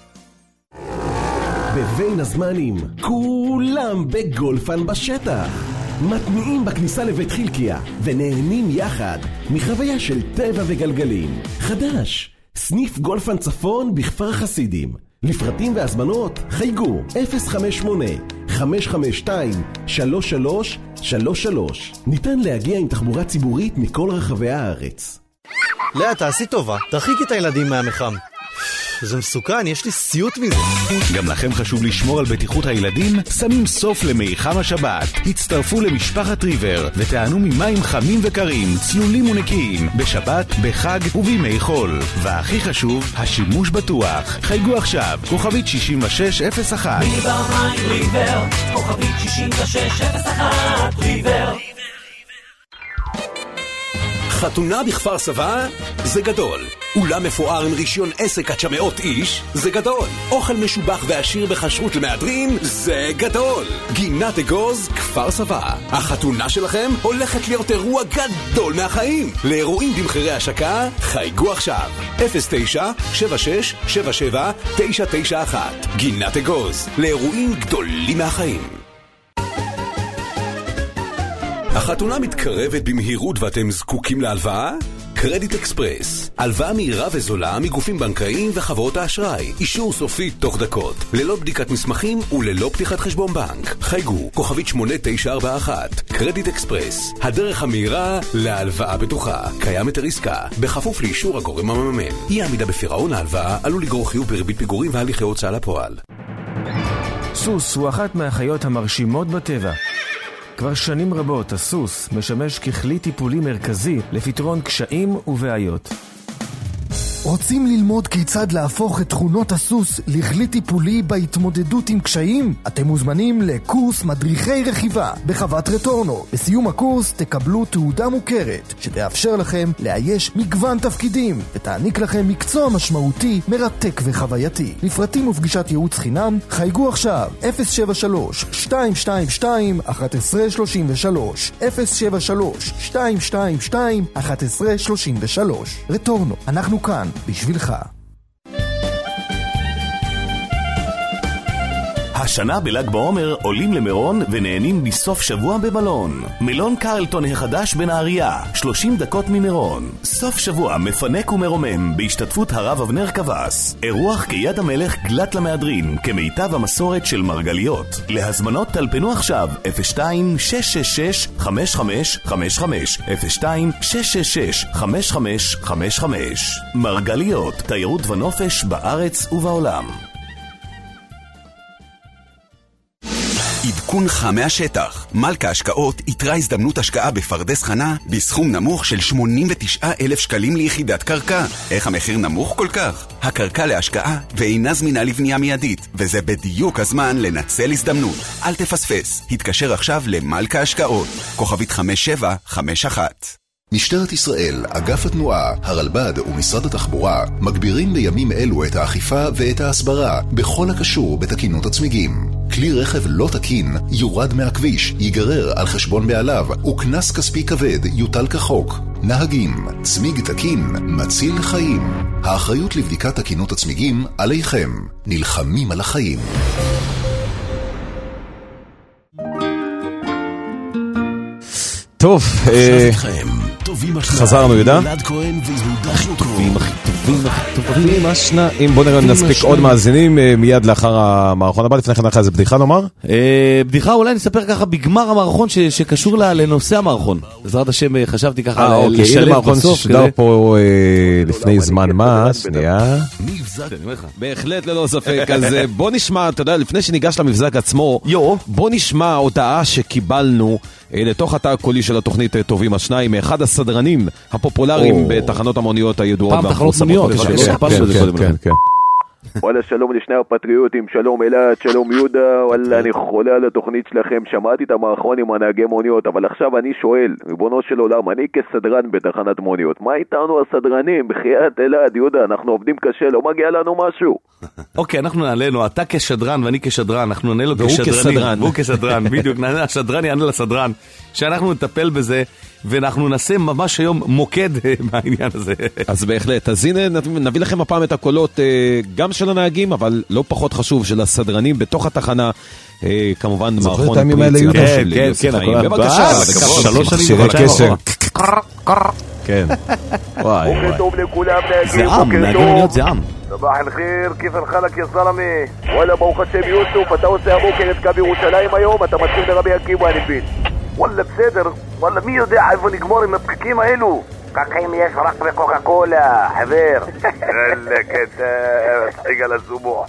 בבין הזמנים, כולם בגולפן בשטח. מתניעים בכניסה לבית חילקיה ונהנים יחד מחוויה של טבע וגלגלים. חדש, סניף גולפן צפון בכפר חסידים. לפרטים והזמנות חייגו אפס חמש שמונה חמש חמש שתיים שלוש שלוש שלוש שלוש. ניתן להגיע עם תחבורה ציבורית מכל רחבי הארץ. לאה, תעשי טובה, תרחיק את הילדים מהמחם. זה מסוכן, יש לי סיוט מזה. גם לכם חשוב לשמור על בטיחות הילדים? שמים סוף למיחם השבת. הצטרפו למשפחת ריבר ותענו ממים חמים וקרים, צלולים ונקיים, בשבת, בחג ובימי חול. והכי חשוב, השימוש בטוח. חייגו עכשיו, כוכבית שישים ושש אפס אחת. ריבר מים ריבר, כוכבית שישים ושש אפס אחת, ריבר. חתונה בכפר סבא זה גדול. אולם מפואר עם רישיון עסק עד שמאות איש זה גדול. אוכל משובח ועשיר בכשרות למהדרין זה גדול. גינת אגוז כפר סבא. החתונה שלכם הולכת להיות אירוע גדול מהחיים. לאירועים במחירי השקה חייגו עכשיו אפס תשע שבע שש שבע שבע תשע תשע אחת. גינת אגוז, לאירועים גדולים מהחיים. החתונה מתקרבת במהירות ואתם זקוקים להלוואה? קרדיט אקספרס, הלוואה מהירה וזולה מגופים בנקאיים וחברות האשראי, אישור סופי תוך דקות, ללא בדיקת מסמכים וללא פתיחת חשבון בנק. חייגו, כוכבית שמונה תשע ארבע אחת. קרדיט אקספרס, הדרך המהירה להלוואה בטוחה. קיים היתר עסקה, בכפוף לאישור הגורם המממן. אי עמידה בפירעון ההלוואה עלול לגרור חיוב בריבית פיגורים והליכי הוצאה לפועל. סוס הוא אחת מהחיות המרשימות בטבע. כבר שנים רבות הסוס משמש ככלי טיפולי מרכזי לפתרון קשיים ובעיות. רוצים ללמוד כיצד להפוך את תכונות הסוס לכלי טיפולי בהתמודדות עם קשיים? אתם מוזמנים לקורס מדריכי רכיבה בחוות רטורנו. בסיום הקורס תקבלו תעודה מוכרת שתאפשר לכם לאייש מגוון תפקידים ותעניק לכם מקצוע משמעותי, מרתק וחווייתי. לפרטים ופגישת ייעוץ חינם חייגו עכשיו אפס שבע שלוש שתיים שתיים שתיים אחת עשרה שלושים ושלוש אפס שבע שלוש שתיים שתיים שתיים אחת עשרה שלושים ושלוש. רטורנו, אנחנו כאן בשבילך. השנה בל"ג בעומר עולים למירון ונהנים מסוף שבוע במלון. מלון קרלטון החדש בנהריה, שלושים דקות ממירון. סוף שבוע מפנק ומרומם בהשתתפות הרב אבנר קבס. אירוח כיד המלך גלת למהדרין כמיטב המסורת של מרגליות. להזמנות טלפנו עכשיו אפס שתיים שש שש שש חמש חמש חמש חמש אפס שתיים שש שש שש חמש חמש חמש חמש. מרגליות, תיירות ונופש בארץ ובעולם. עדכונך מהשטח. מלכה השקעות יתרה הזדמנות השקעה בפרדס חנה בסכום נמוך של שמונים ותשעה אלף שקלים ליחידת קרקע. איך המחיר נמוך כל כך? הקרקע להשקעה ואינה זמינה לבנייה מיידית, וזה בדיוק הזמן לנצל הזדמנות. אל תפספס. התקשר עכשיו למלכה השקעות. כוכבית חמש שבע חמש אחת. משטרת ישראל, אגף התנועה, הרלב"ד ומשרד התחבורה מגבירים בימים אלו את האכיפה ואת ההסברה בכל הקשור בתקינות הצמיגים. כלי רכב לא תקין יורד מהכביש, ייגרר על חשבון בעליו, וכנס כספי כבד יוטל כחוק. נהגים, צמיג תקין מציל חיים. האחריות לבדיקת תקינות הצמיגים עליכם. נלחמים על החיים. טוב, חזרנו יהודה? טובים, הכי טובים, הכי טובים, השניים. בוא נראה אם נספיק עוד מאזינים מיד לאחר המערכון הבא. לפני כן אחרי זה בדיחה נאמר? בדיחה אולי נספר ככה בגמר המערכון שקשור לנושא המערכון. בעזרת השם חשבתי ככה לשלב בסוף. שדר פה לפני זמן מה, שנייה. בהחלט ללא ספק. אז בוא נשמע, אתה יודע, לפני שניגש למבזק עצמו, בוא נשמע הודעה שקיבלנו לתוך התא הקולי של התוכנית טובים השניים, מאחד הסדרנים הפופולריים בתחנות המוניות הידועות. פעם תחנות מוניות, וואלה, שלום לשני הפטריוטים, שלום אלעד, שלום יהודה, וואלה, אני חולה על התוכנית שלכם, שמעתי את המערכון עם הנהגי מוניות, אבל עכשיו אני שואל, ריבונו של עולם, אני כסדרן בתחנת מוניות, מה איתנו הסדרנים? בחייאת אלעד, יהודה, אנחנו עובדים קשה, לא מגיע לנו משהו. אוקיי, אנחנו נעלה לו, אתה כשדרן ואני כשדרן, אנחנו נעלה לו כשדרנים, והוא כסדרן, בדיוק, השדרן יענה לסדרן, שאנחנו נטפל בזה, ואנחנו נעשה ממש היום מוקד מהעניין הזה. אז בהחלט, אז הנה נביא לכם הפעם את הקולות גם של הנהגים, אבל לא פחות חשוב של הסדרנים בתוך התחנה, כמובן מערכון פריציה. כן, כן, כן, בבקשה, שלוש שנים בבקשה. כן. וואי וואי. בוקר טוב לכולם, זה עם, נהגים מוניות זה עם. סבח אל-חיר, כיף אל-חלק יא זלמי. וואלה, ברוך השם יוסוף, אתה עושה הבוקר את קו ירושלים היום, אתה מתחיל לרבי עקיבא אני מבין. וואלה בסדר, וואלה מי יודע איפה נגמור עם הפקקים האלו? פקקים יש רק בקוקה קולה, חבר. יאללה כתב, תחיג על הסובו.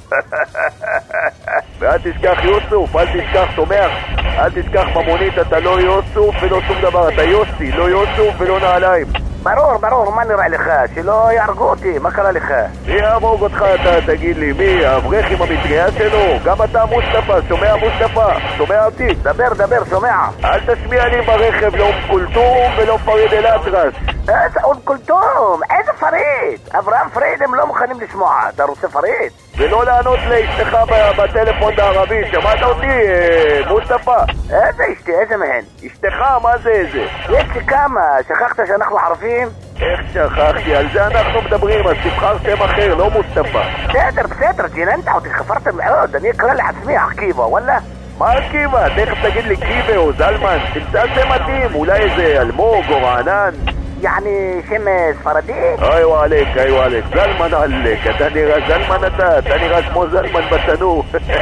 ואל תשכח יוסוף, אל תשכח תומך, אל תשכח במונית, אתה לא יוסוף ולא שום דבר, אתה יוסי, לא יוסוף ולא נעליים. ברור, ברור, מה נראה לך? שלא יהרגו אותי, מה קרה לך? מי יהרוג אותך אתה, תגיד לי, מי? האברך עם המטריה שלו? גם אתה מוסטפא, שומע מוסטפא? שומע אותי? דבר, דבר, שומע. אל תשמיע לי ברכב, לא אום קולטום ולא פריד אל אטרס. איזה אום קולטום? איזה פריד? אברהם פריד הם לא מוכנים לשמוע, אתה רוצה פריד? ולא לענות לאשתך בטלפון בערבי, שמעת אותי, מוסטפא? איזה אשתי, איזה מהן? אשתך, מה זה איזה? יש לי כמה, שכחת שאנחנו חרפים? איך שכחתי, על זה אנחנו מדברים, אז תבחר שם אחר, לא מוסטפא. בסדר, בסדר, ג'יננת אותי, חפרת מאוד, אני אקרא לעצמי עקיבא, וואלה? מה עקיבא? תכף תגיד לי קיבה או זלמן, תמצא שם מתאים, אולי איזה אלמוג או רענן. يعني שם ספרדי? איו עליק, איו עליק, זלמן עליק, אתה נראה זלמן אתה, אתה נראה כמו זלמן בתנור.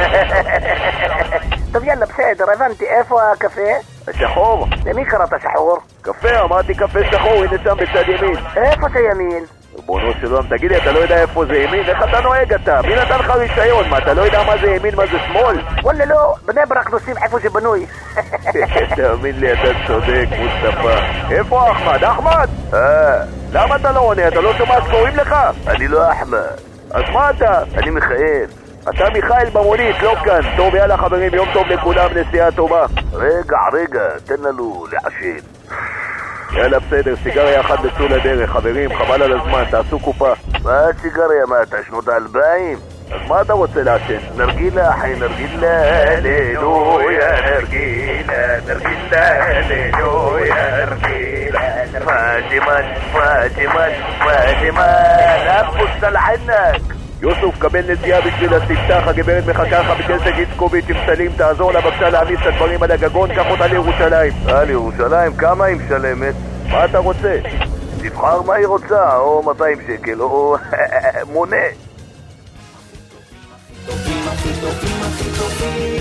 טוב יאללה בסדר, הבנתי, איפה הקפה? השחור. למי קראת שחור? קפה, אמרתי קפה שחור, הנה שם בצד ימין. איפה זה ימין? בונו שלום, תגיד לי, אתה לא יודע איפה זה ימין? איך אתה נוהג אתה? מי נתן לך רישיון? מה, אתה לא יודע מה זה ימין, מה זה שמאל? וואלה לא, בני ברק נוסעים איפה זה בנוי. תאמין לי, אתה צודק, מוסטפא. איפה אחמד? אחמד? אה, למה אתה לא עונה? אתה לא שומע שקוראים לך? אני לא אחמד. אז מה אתה? אני מיכאל. אתה מיכאל במונית, לא כאן. טוב, יאללה חברים, יום טוב לכולם, נסיעה טובה. רגע, רגע, תן לנו לעשן. יאללה בסדר, סיגריה אחת בצול הדרך, חברים, חבל על הזמן, תעשו קופה. מה סיגריה? מה, אתה שנות האלפיים? אז מה אתה רוצה לעשן? נרגילה, אחי, נרגילה, הללויה, נרגילה, נרגילה, הללויה, נרגילה, פאג'מן, פאג'מן, פאג'מן, אבו סלענק. יוסוף, קבל נסיעה בשביל הספתח, הגברת מחכה לך בכסת גיצקוביץ' עם סלים, תעזור לה בבקשה להעמיס את הדברים על הגגון, קח אותה לירושלים. אה, לירושלים? כמה היא משלמת? מה אתה רוצה? תבחר מה היא רוצה, או מאתיים שקל, או מונה. טובים, הכי טובים, הכי טובים,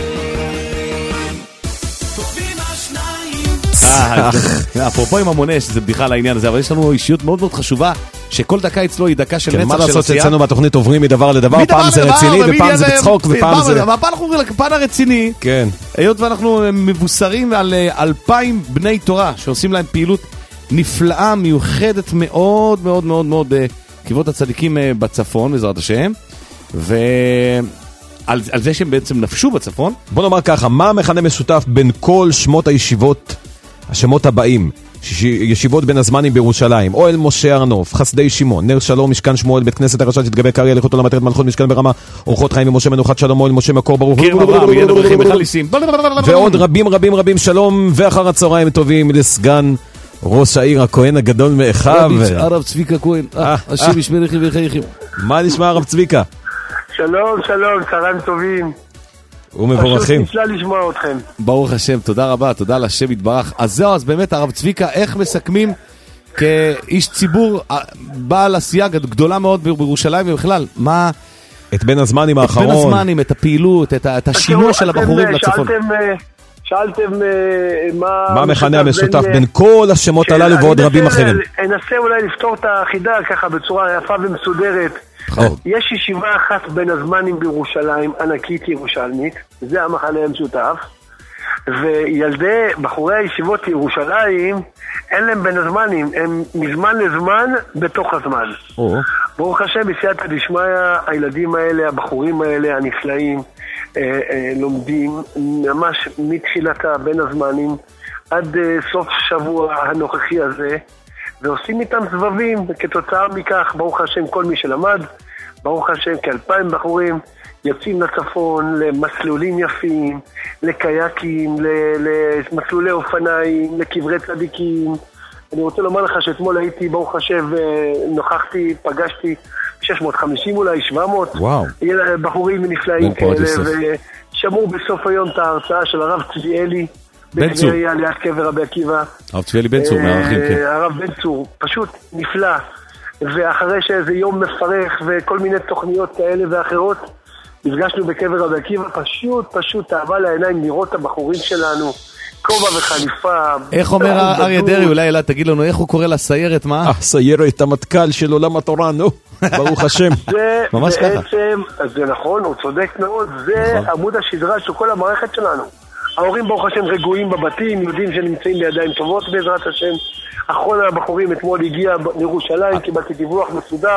טובים השניים. אפרופו עם המונה, שזה בדיחה לעניין הזה, אבל יש לנו אישיות מאוד מאוד חשובה, שכל דקה אצלו היא דקה של נצח של עשייה. מה לעשות שאצלנו בתוכנית עוברים מדבר לדבר, פעם זה רציני ופעם זה בצחוק ופעם זה... הפעם אנחנו אומרים לפן הרציני, היות ואנחנו מבוסרים על אלפיים בני תורה, שעושים להם פעילות נפלאה, מיוחדת מאוד מאוד מאוד מאוד בקברות הצדיקים בצפון, בעזרת השם, ועל זה שהם בעצם נפשו בצפון. בוא נאמר ככה, מה המכנה משותף בין כל שמות הישיבות, השמות הבאים? ישיבות בין הזמנים בירושלים, אוהל משה הר נוף, חסדי שמעון, נר שלום, משכן שמואל, בית כנסת הרשת, תתגבר קריא, הליכות עולם עטרת מלכות, משכן ברמה, אורחות חיים ומשה מנוחת שלום, אוהל משה מקור ברוך, ועוד רבים רבים רבים שלום, ואחר הצהריים טובים לסגן ראש העיר הכהן הגדול מאחיו, הרב צביקה כהן, השם ישמר לכם וחייכם. מה נשמע הרב צביקה? שלום שלום, צהריים טובים ומבורכים. נפלא לשמוע אתכם. ברוך השם, תודה רבה, תודה לשם יתברך. אז זהו, אז באמת הרב צביקה, איך מסכמים כאיש ציבור בעל עשייה גדולה מאוד בירושלים ובכלל, מה... את בין הזמנים האחרון. את בין הזמנים, את הפעילות, את השינוע של הבחורים לצפון. שאלתם מה... מה המכנה המשותף בין כל השמות הללו ועוד רבים אחרים. אנסה אולי לפתור את החידה ככה בצורה יפה ומסודרת. יש ישיבה אחת בין הזמנים בירושלים, ענקית ירושלמית, זה המחנה המשותף, וילדי בחורי הישיבות ירושלים אין להם בין הזמנים, הם מזמן לזמן בתוך הזמן. ברוך השם, בסייעתא דשמיא, הילדים האלה, הבחורים האלה, הנפלאים, אה, אה, לומדים ממש מתחילתה בין הזמנים עד אה, סוף שבוע הנוכחי הזה, ועושים איתם סבבים, וכתוצאה מכך, ברוך השם, כל מי שלמד, ברוך השם, כאלפיים בחורים, יוצאים לצפון למסלולים יפים, לקייקים, למסלולי אופניים, לקברי צדיקים. אני רוצה לומר לך שאתמול הייתי, ברוך השם, נוכחתי, פגשתי שש מאות וחמישים אולי, שבע מאות. וואו. בחורים נפלאים כאלה, ושמעו בסוף היום את ההרצאה של הרב צביאלי. בן צור. ליד קבר רבי עקיבא. הרב צביאלי בן צור, מהערכים, כן. הרב בן צור, פשוט נפלא. ואחרי שאיזה יום מפרך וכל מיני תוכניות כאלה ואחרות, נפגשנו בקבר רבי עקיבא, פשוט, פשוט תאווה לעיניים לראות את הבחורים שלנו, כובע וחליפה. איך אומר אריה דרעי, אולי אלא תגיד לנו איך הוא קורא לסיירת, מה? הסיירת המטכ"ל של עולם התורה, נו, ברוך השם. זה בעצם, זה נכון, הוא צודק מאוד, זה עמוד השדרה של כל המערכת שלנו. ההורים ברוך השם רגועים בבתים, יודעים שנמצאים בידיים טובות בעזרת השם. אחרון הבחורים אתמול הגיע לירושלים, קיבלתי דיווח מסודר.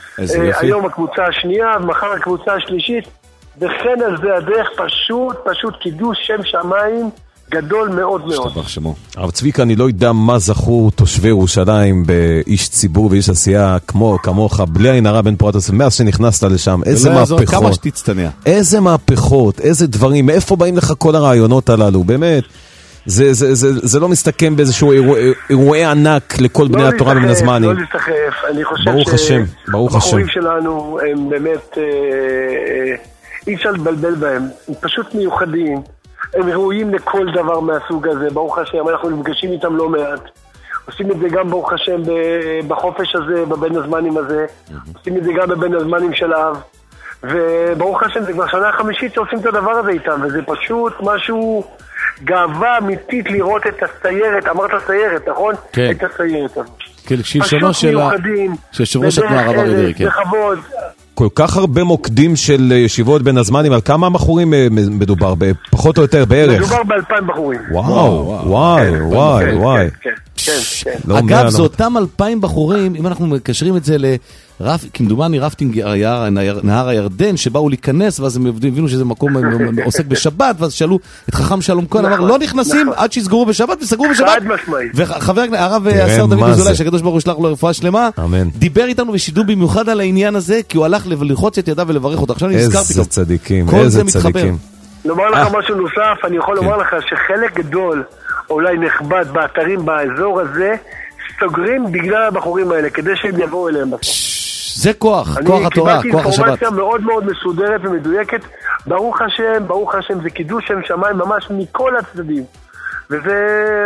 היום הקבוצה השנייה, ומחר הקבוצה השלישית, וכן על זה הדרך, פשוט, פשוט קידוש שם שמיים גדול מאוד מאוד. הרב צביקה, אני לא יודע מה זכו תושבי ירושלים באיש ציבור ואיש עשייה כמו, כמוך, בלי עין הרע בן פורת הסם, מאז שנכנסת לשם, איזה מהפכות, כמה שתצטנע. איזה מהפכות, איזה דברים, מאיפה באים לך כל הרעיונות הללו, באמת. זה, זה, זה, זה לא מסתכם באיזשהו אירוע, אירועי ענק לכל בני התורה מן הזמנים. לא להסתחף, אני חושב ברוך השם, ברוך השם. הבחורים שלנו הם באמת, אה, אה, אי אפשר לבלבל בהם, הם פשוט מיוחדים, הם ראויים לכל דבר מהסוג הזה, ברוך השם, אנחנו נפגשים איתם לא מעט. עושים את זה גם ברוך השם בחופש הזה, בבין הזמנים הזה, עושים את זה גם בבין הזמנים של האב. וברוך השם, זה כבר שנה החמישית שעושים את הדבר הזה איתם, וזה פשוט משהו... גאווה אמיתית לראות את הסיירת, אמרת סיירת, נכון? כן. את הסיירת הזאת. כן, שלשונו של יושב-ראש התנועה הרב אריה דרעי, כן. בכבוד. כל כך הרבה מוקדים של ישיבות בין הזמנים, על כמה בחורים מדובר? פחות או יותר בערך? מדובר באלפיים בחורים. וואו, וואי, וואי, וואי. כן, כן, כן. אגב, זה אותם אלפיים בחורים, אם אנחנו מקשרים את זה לרף, כמדומני רפטינג נהר הירדן, שבאו להיכנס, ואז הם הבינו שזה מקום עוסק בשבת, ואז שאלו את חכם שלום כהן, אמר, לא נכנסים עד שיסגרו בשבת, וסגרו בשבת. חד משמעית. וחבר הרב השר דוד אזולאי, שהקדוש ברוך הוא ישלח לו רפואה שלמה, דיבר איתנו בשידור במיוחד על העניין הזה, כי הוא הלך ללחוץ את ידיו ולברך אותה. עכשיו אני נזכר פתאום. איזה צדיקים, איזה צדיקים. לומר לך משהו נוסף, אני יכול לומר לך שחלק גדול, אולי נכבד באתרים באזור הזה, סוגרים בגלל הבחורים האלה, כדי שהם יבואו אליהם. זה כוח, כוח התורה, כוח השבת. אני קיבלתי אינפורמציה מאוד מאוד מסודרת ומדויקת, ברוך השם, ברוך השם, זה קידוש שם שמיים ממש מכל הצדדים. וזה,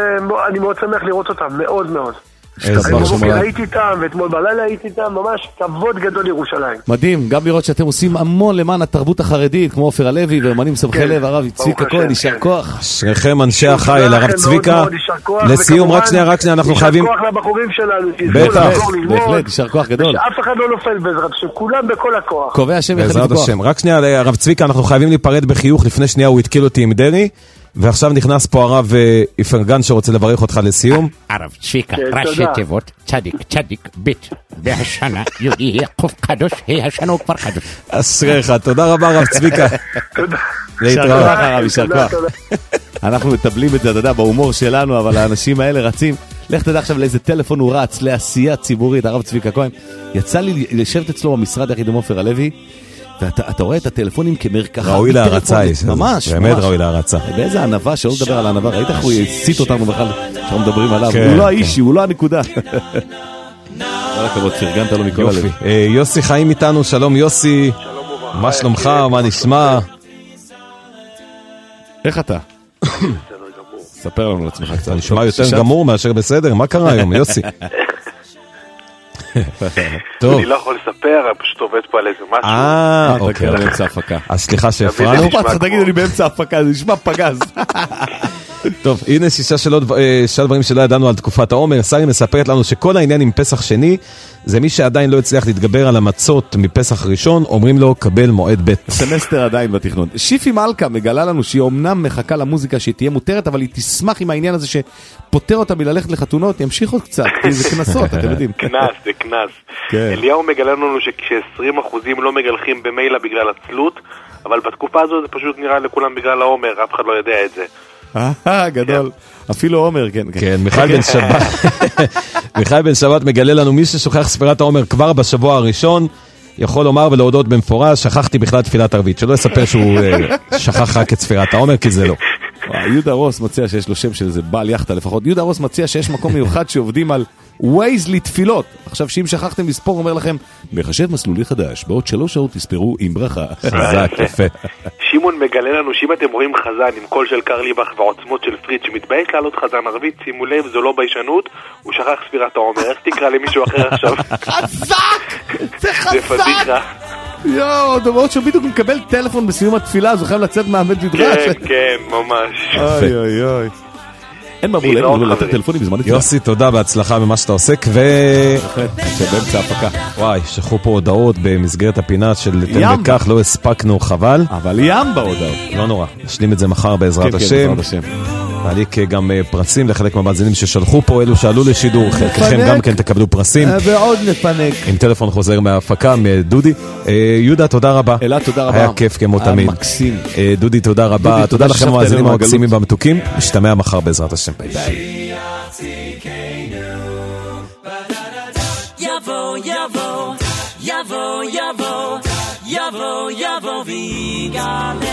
אני מאוד שמח לראות אותם, מאוד מאוד. אני הייתי איתם, ואתמול בלילה הייתי איתם, ממש כבוד גדול לירושלים. מדהים, גם לראות שאתם עושים המון למען התרבות החרדית, כמו עופר הלוי ואמנים סמכי לב, הרב צביקה כהן, יישר כוח. אשריכם אנשי החיל, הרב צביקה. לסיום, רק שנייה, רק שנייה, אנחנו חייבים... יישר כוח לבחורים שלנו, בטח, בהחלט, יישר כוח גדול. שאף אחד לא נופל בעזרת השם, כולם בכל הכוח. קובע השם יחליף כוח. רק שנייה, הרב צביקה, אנחנו חייבים להיפרד בחיוך, לפני שנייה הוא התקיל אותי עם דרי. ועכשיו נכנס פה הרב איפרגן שרוצה לברך אותך לסיום. הרב צביקה, ראשי תיבות, צדיק, צדיק, בית, והשנה יהיה חוף קדוש, השנה הוא כבר קדוש. אשריך, תודה רבה הרב צביקה. תודה. להתראות הרב, יישר כוח. אנחנו מטבלים את זה, אתה יודע, בהומור שלנו, אבל האנשים האלה רצים. לך תדע עכשיו לאיזה טלפון הוא רץ, לעשייה ציבורית, הרב צביקה כהן. יצא לי לשבת אצלו במשרד יחד עם עופר הלוי, ואתה רואה את הטלפונים כמרקחה. ראוי להרצה. ממש. באמת ראוי להרצה. באיזה ענבה, שלא לדבר על הענבה. ראית איך הוא יסיט אותנו בכלל, שאנחנו מדברים עליו. הוא לא האישי, הוא לא הנקודה. כל הכבוד, פרגנת לו מכל הלב. יוסי חיים איתנו, שלום יוסי. מה שלומך, מה נשמע? איך אתה? ספר לנו לעצמך קצת. נשמע יותר גמור מאשר בסדר, מה קרה היום, יוסי? אני לא יכול לספר, אני פשוט עובד פה על איזה משהו. אה, אוקיי. באמצע הפקה. אז סליחה שהפרענו. תגידו לי באמצע הפקה, זה נשמע פגז. טוב, הנה שישה שאלה דברים שלא ידענו על תקופת העומר. שרי מספרת לנו שכל העניין עם פסח שני, זה מי שעדיין לא הצליח להתגבר על המצות מפסח ראשון, אומרים לו קבל מועד ב'. סמסטר עדיין בתכנון. שיפי מלכה מגלה לנו שהיא אומנם מחכה למוזיקה שהיא תהיה מותרת, אבל היא תשמח עם העניין הזה שפותר אותה מללכת לחתונות, ימשיך עוד קצת, כי זה כנסות, אתם יודעים. כנס, זה כנס. אליהו מגלה לנו שכש-עשרים אחוזים לא מגלחים במיילה בגלל עצלות, אבל בתקופה הזו זה פשוט נראה לכולם בגלל העומר, אף אחד לא יודע את זה. אה, גדול. אפילו עומר, כן. כן, מיכאל בן שבת. מיכאל בן שבת מגלה לנו מי ששוכח ספירת העומר כבר בשבוע הראשון, יכול לומר ולהודות במפורש, שכחתי בכלל תפילת ערבית, שלא יספר שהוא שכח רק את ספירת העומר, כי זה לא. יהודה רוס מציע שיש לו שם של איזה בעל יחטה לפחות. יהודה רוס מציע שיש מקום מיוחד שעובדים על ווייז לתפילות. עכשיו שאם שכחתם לספור, אומר לכם, מחשב מסלולי חדש, בעוד שלוש שעות תספרו עם ברכה. חזק, יפה. שימון מגלה לנו שאם אתם רואים חזן עם קול של קרליבך ועוצמות של פריט שמתבייש לעלות חזן ערבית, שימו לב, זו לא ביישנות, הוא שכח ספירת העומר. איך תקרא למישהו אחר עכשיו? חזק! זה חזק! זה פדיחה. יואו, דומות שבדיוק מקבל טלפון בסיום התפילה, אז הוא חייב לצאת מהבית מדרש. כן, כן, ממש. אוי אוי אוי. אין מבול, אין מבול, לתת טלפונים בזמן נתפילה. יוסי, תודה, בהצלחה במה שאתה עוסק, ו... שבאמצע הפקה. וואי, שכחו פה הודעות במסגרת הפינה של תן וכך, לא הספקנו, חבל. אבל ים בהודעות. לא נורא, נשלים את זה מחר בעזרת השם. נעליק גם פרסים לחלק מהמאזינים ששלחו פה, אלו שעלו לשידור, חלקכם גם כן תקבלו פרסים. ועוד נפנק. עם טלפון חוזר מההפקה, מדודי. יהודה, תודה רבה. אלה, תודה רבה. היה כיף כמו תמיד. מקסים. דודי, תודה רבה. תודה לכם המאזינים המקסימים והמתוקים. נשתמע מחר בעזרת השם. ביי ביי. יבוא, יבוא, יבוא, יבוא, יבוא, יבוא ויגאל